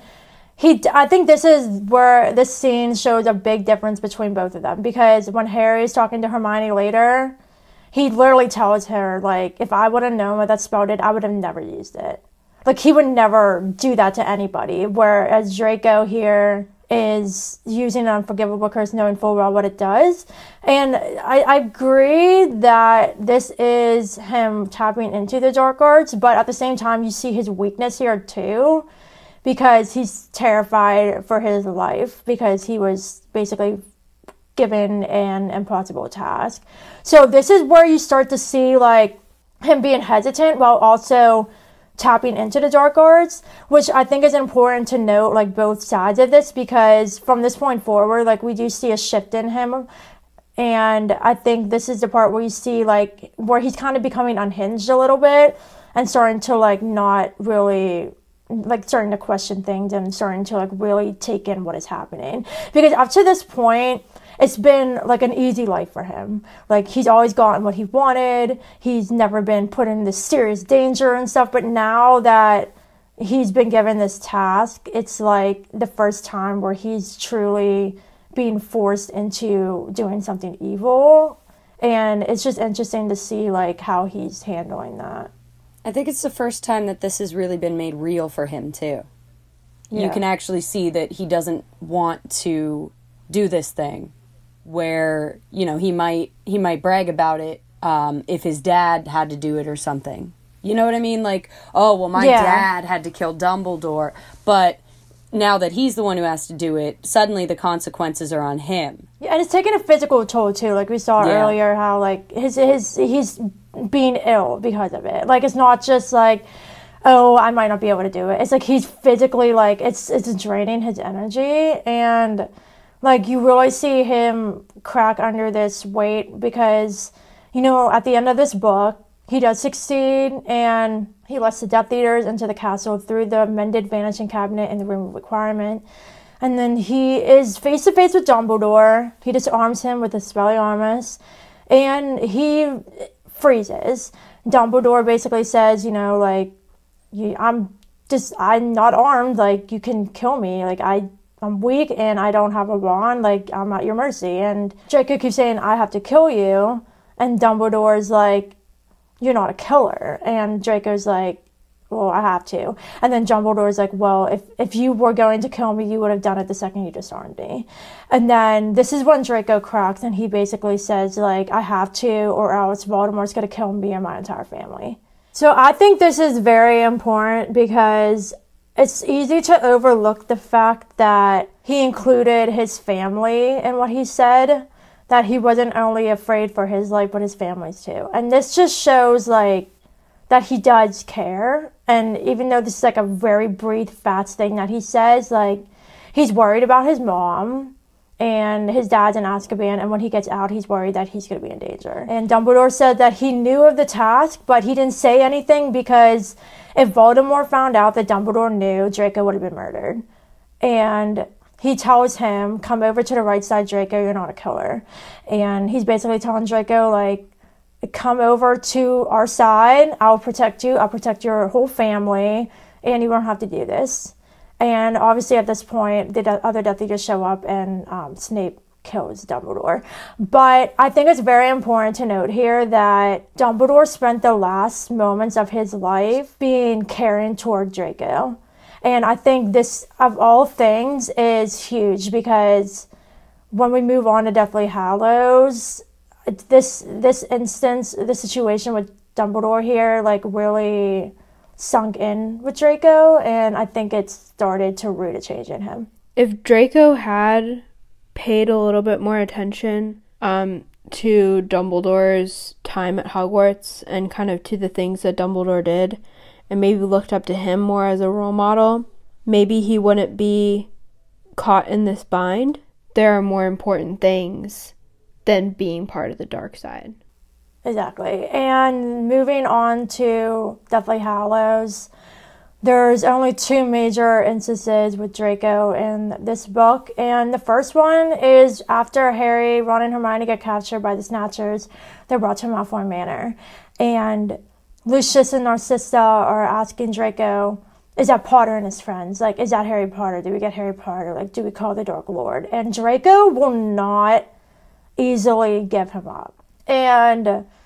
I think this is where this scene shows a big difference between both of them, because when Harry's talking to Hermione later, he literally tells her, if I would have known what that spell did, I would have never used it. He would never do that to anybody, whereas Draco here is using an unforgivable curse knowing full well what it does. And I agree that this is him tapping into the dark arts, but at the same time you see his weakness here too, because he's terrified for his life because he was basically given an impossible task. So this is where you start to see him being hesitant while also tapping into the dark arts, which I think is important to note, both sides of this, because from this point forward, we do see a shift in him. And I think this is the part where you see, where he's kind of becoming unhinged a little bit and starting to, not really, starting to question things and starting to, really take in what is happening. Because up to this point, it's been an easy life for him. He's always gotten what he wanted. He's never been put in this serious danger and stuff. But now that he's been given this task, it's the first time where he's truly being forced into doing something evil. And it's just interesting to see how he's handling that. I think it's the first time that this has really been made real for him too. Yeah. You can actually see that he doesn't want to do this thing. Where, he might brag about it if his dad had to do it or something. You know what I mean? My dad had to kill Dumbledore. But now that he's the one who has to do it, suddenly the consequences are on him. Yeah, and it's taking a physical toll, too. We saw earlier how, he's being ill because of it. Like, it's not just like, oh, I might not be able to do it. It's like he's physically, like, it's draining his energy, and like you really see him crack under this weight because, you know, at the end of this book, he does succeed, and he lets the Death Eaters into the castle through the mended vanishing cabinet in the Room of Requirement. And then he is face to face with Dumbledore. He disarms him with his Expelliarmus, and he freezes. Dumbledore basically says, you know, like, I'm not armed, like, you can kill me, like, I'm weak and I don't have a wand, like, I'm at your mercy. And Draco keeps saying, I have to kill you, and Dumbledore's like, you're not a killer. And Draco's like, well, I have to. And then Dumbledore's like, well, if you were going to kill me, you would have done it the second you disarmed me. And then this is when Draco cracks, and he basically says, like, I have to, or else Voldemort's going to kill me and my entire family. So I think this is very important because it's easy to overlook the fact that he included his family in what he said, that he wasn't only afraid for his life, but his family's too. And this just shows, like, that he does care. And even though this is, like, a very brief, fast thing that he says, like, he's worried about his mom, and his dad's in Azkaban, and when he gets out, he's worried that he's going to be in danger. And Dumbledore said that he knew of the task, but he didn't say anything because if Voldemort found out that Dumbledore knew, Draco would have been murdered. And he tells him, come over to the right side, Draco, you're not a killer. And he's basically telling Draco, like, come over to our side, I'll protect you, I'll protect your whole family, and you won't have to do this. And obviously at this point, the other Death Eaters show up, and Snape kills Dumbledore. But I think it's very important to note here that Dumbledore spent the last moments of his life being caring toward Draco. And I think this, of all things, is huge because when we move on to Deathly Hallows, this instance, this situation with Dumbledore here, like, really sunk in with Draco, and I think it started to root a change in him. If Draco had paid a little bit more attention to Dumbledore's time at Hogwarts and kind of to the things that Dumbledore did, and maybe looked up to him more as a role model, maybe he wouldn't be caught in this bind. There are more important things than being part of the dark side. Exactly. And moving on to Deathly Hallows, there's only 2 major instances with Draco in this book. And the first one is after Harry, Ron, and Hermione get captured by the Snatchers, they're brought to Malfoy Manor. And Lucius and Narcissa are asking Draco, is that Potter and his friends? Like, is that Harry Potter? Do we get Harry Potter? Like, do we call the Dark Lord? And Draco will not easily give him up. And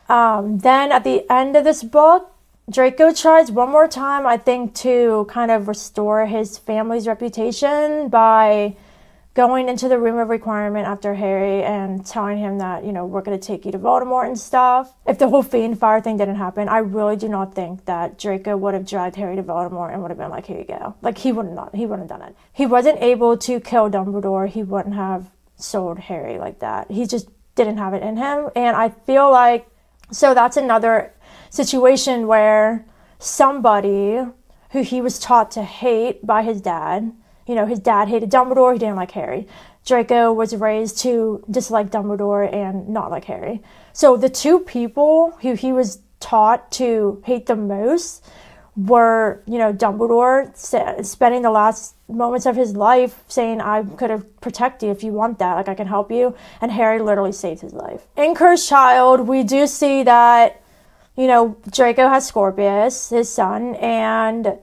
then at the end of this book, Draco tries one more time, I think, to kind of restore his family's reputation by going into the Room of Requirement after Harry and telling him that, you know, we're going to take you to Voldemort and stuff. If the whole Fiend Fire thing didn't happen, I really do not think that Draco would have dragged Harry to Voldemort and would have been like, here you go. Like, he wouldn't have done it. He wasn't able to kill Dumbledore. He wouldn't have sold Harry like that. He just didn't have it in him. And I feel like, so that's another situation where somebody who he was taught to hate by his dad, you know, his dad hated Dumbledore, he didn't like Harry. Draco was raised to dislike Dumbledore and not like Harry. So the 2 people who he was taught to hate the most were, you know, Dumbledore spending the last moments of his life saying, I could have protected you if you want that, like, I can help you, and Harry literally saved his life. In Cursed Child, we do see that, you know, Draco has Scorpius, his son, and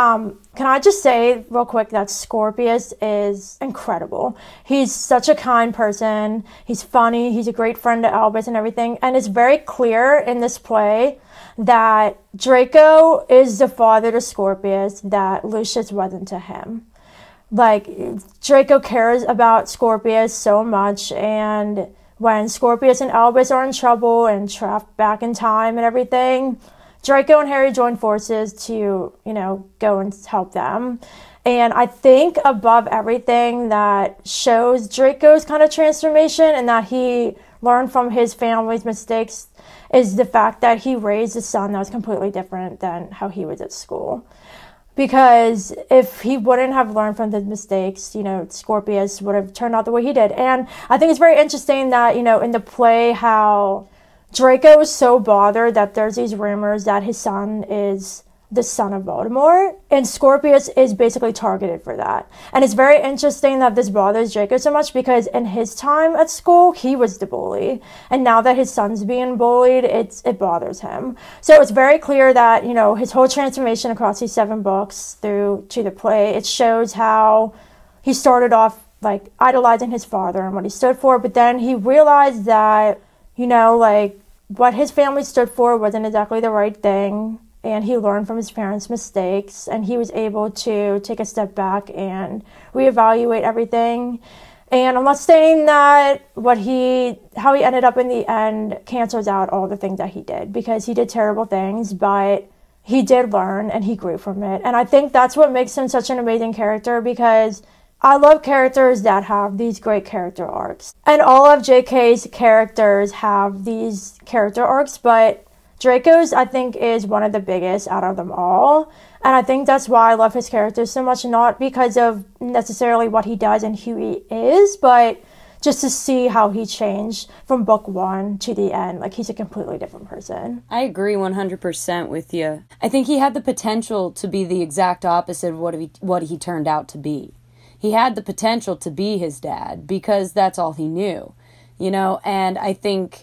can I just say real quick that Scorpius is incredible. He's such a kind person, he's funny, he's a great friend to Albus and everything, and it's very clear in this play that Draco is the father to Scorpius that Lucius wasn't to him. Like, Draco cares about Scorpius so much, and when Scorpius and Albus are in trouble and trapped back in time and everything, Draco and Harry join forces to, you know, go and help them. And I think above everything that shows Draco's kind of transformation and that he learned from his family's mistakes is the fact that he raised a son that was completely different than how he was at school. Because if he wouldn't have learned from the mistakes, Scorpius would have turned out the way he did. And I think it's very interesting that, in the play, how Draco is so bothered that there's these rumors that his son is the son of Voldemort, and Scorpius is basically targeted for that. And it's very interesting that this bothers Draco so much, because in his time at school, he was the bully, and now that his son's being bullied, it bothers him. So it's very clear that, his whole transformation across these 7 books through to the play, it shows how he started off like idolizing his father and what he stood for, but then he realized that, what his family stood for wasn't exactly the right thing. And he learned from his parents' mistakes, and he was able to take a step back and reevaluate everything. And I'm not saying that how he ended up in the end cancels out all the things that he did, because he did terrible things, but he did learn and he grew from it. And I think that's what makes him such an amazing character, because I love characters that have these great character arcs. And all of JK's characters have these character arcs, but Draco's, I think, is one of the biggest out of them all. And I think that's why I love his character so much, not because of necessarily what he does and who he is, but just to see how he changed from book 1 to the end. Like, he's a completely different person. I agree 100% with you. I think he had the potential to be the exact opposite of what he turned out to be. He had the potential to be his dad, because that's all he knew, and I think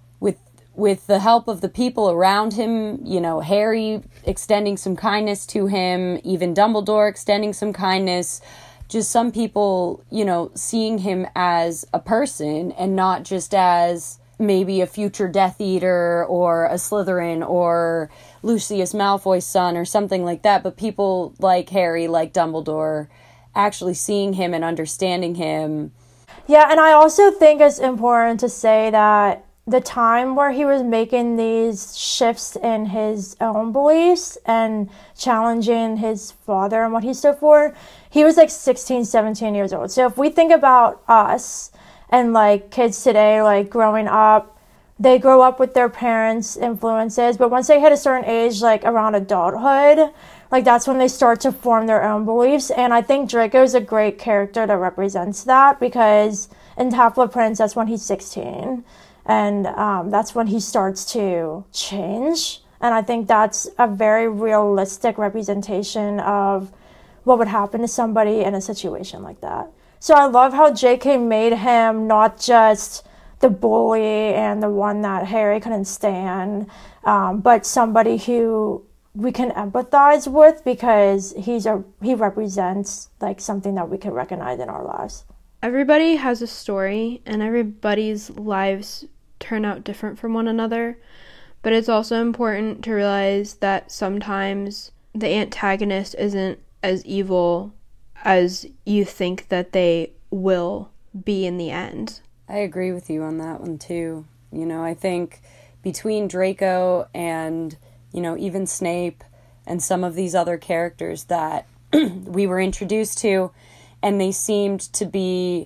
with the help of the people around him, Harry extending some kindness to him, even Dumbledore extending some kindness, just some people, seeing him as a person and not just as maybe a future Death Eater or a Slytherin or Lucius Malfoy's son or something like that, but people like Harry, like Dumbledore, actually seeing him and understanding him. Yeah, and I also think it's important to say that the time where he was making these shifts in his own beliefs and challenging his father and what he stood for, he was like 16, 17 years old. So if we think about us and like kids today, like growing up, they grow up with their parents' influences, but once they hit a certain age, like around adulthood, like that's when they start to form their own beliefs. And I think Draco is a great character that represents that, because in Half-Blood Prince, that's when he's 16. And that's when he starts to change. And I think that's a very realistic representation of what would happen to somebody in a situation like that. So I love how JK made him not just the bully and the one that Harry couldn't stand, but somebody who we can empathize with, because he represents like something that we can recognize in our lives. Everybody has a story, and everybody's lives turn out different from one another, but it's also important to realize that sometimes the antagonist isn't as evil as you think that they will be in the end. I agree with you on that one too. I think between Draco and, even Snape and some of these other characters that we were introduced to, and they seemed to be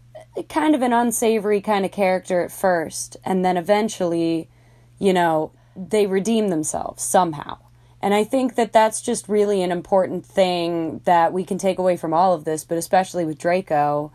kind of an unsavory kind of character at first, and then eventually, they redeem themselves somehow. And I think that that's just really an important thing that we can take away from all of this, but especially with Draco,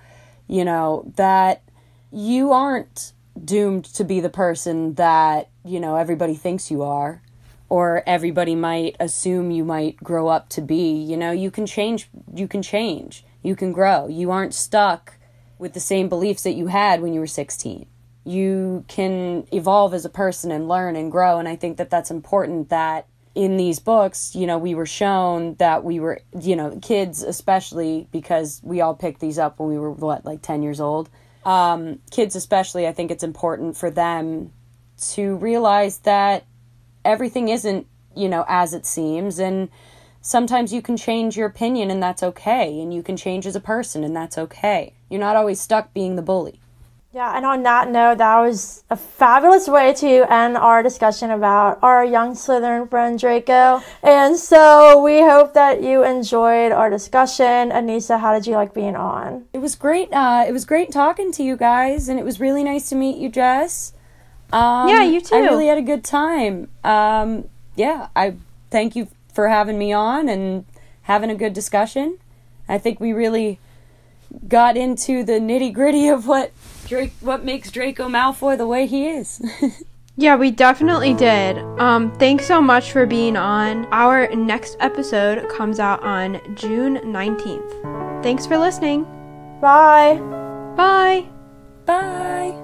that you aren't doomed to be the person that, everybody thinks you are, or everybody might assume you might grow up to be. You can change, you can grow. You aren't stuck with the same beliefs that you had when you were 16. You can evolve as a person and learn and grow, and I think that that's important, that in these books, we were shown that we were, kids especially, because we all picked these up when we were, 10 years old. Kids especially, I think it's important for them to realize that everything isn't, as it seems, and sometimes you can change your opinion, and that's okay, and you can change as a person, and that's okay. You're not always stuck being the bully. Yeah, and on that note, that was a fabulous way to end our discussion about our young Slytherin friend Draco. And so we hope that you enjoyed our discussion. Anissa, how did you like being on? It was great. It was great talking to you guys, and it was really nice to meet you, Jess. Yeah, you too. I really had a good time. Yeah, I thank you for having me on and having a good discussion. I think we really got into the nitty-gritty of what makes Draco Malfoy the way he is. Yeah, we definitely did. Thanks so much for being on. Our next episode comes out on June 19th. Thanks for listening. Bye. Bye. Bye.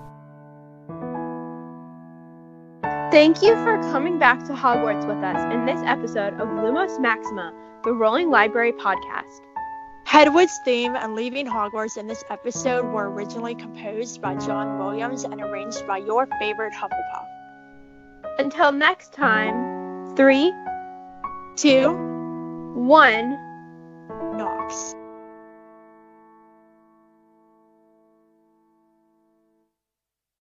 Thank you for coming back to Hogwarts with us in this episode of Lumos Maxima, the Rolling Library podcast. Hedwig's theme and Leaving Hogwarts in this episode were originally composed by John Williams and arranged by your favorite Hufflepuff. Until next time, 3, 2, 1, Nox.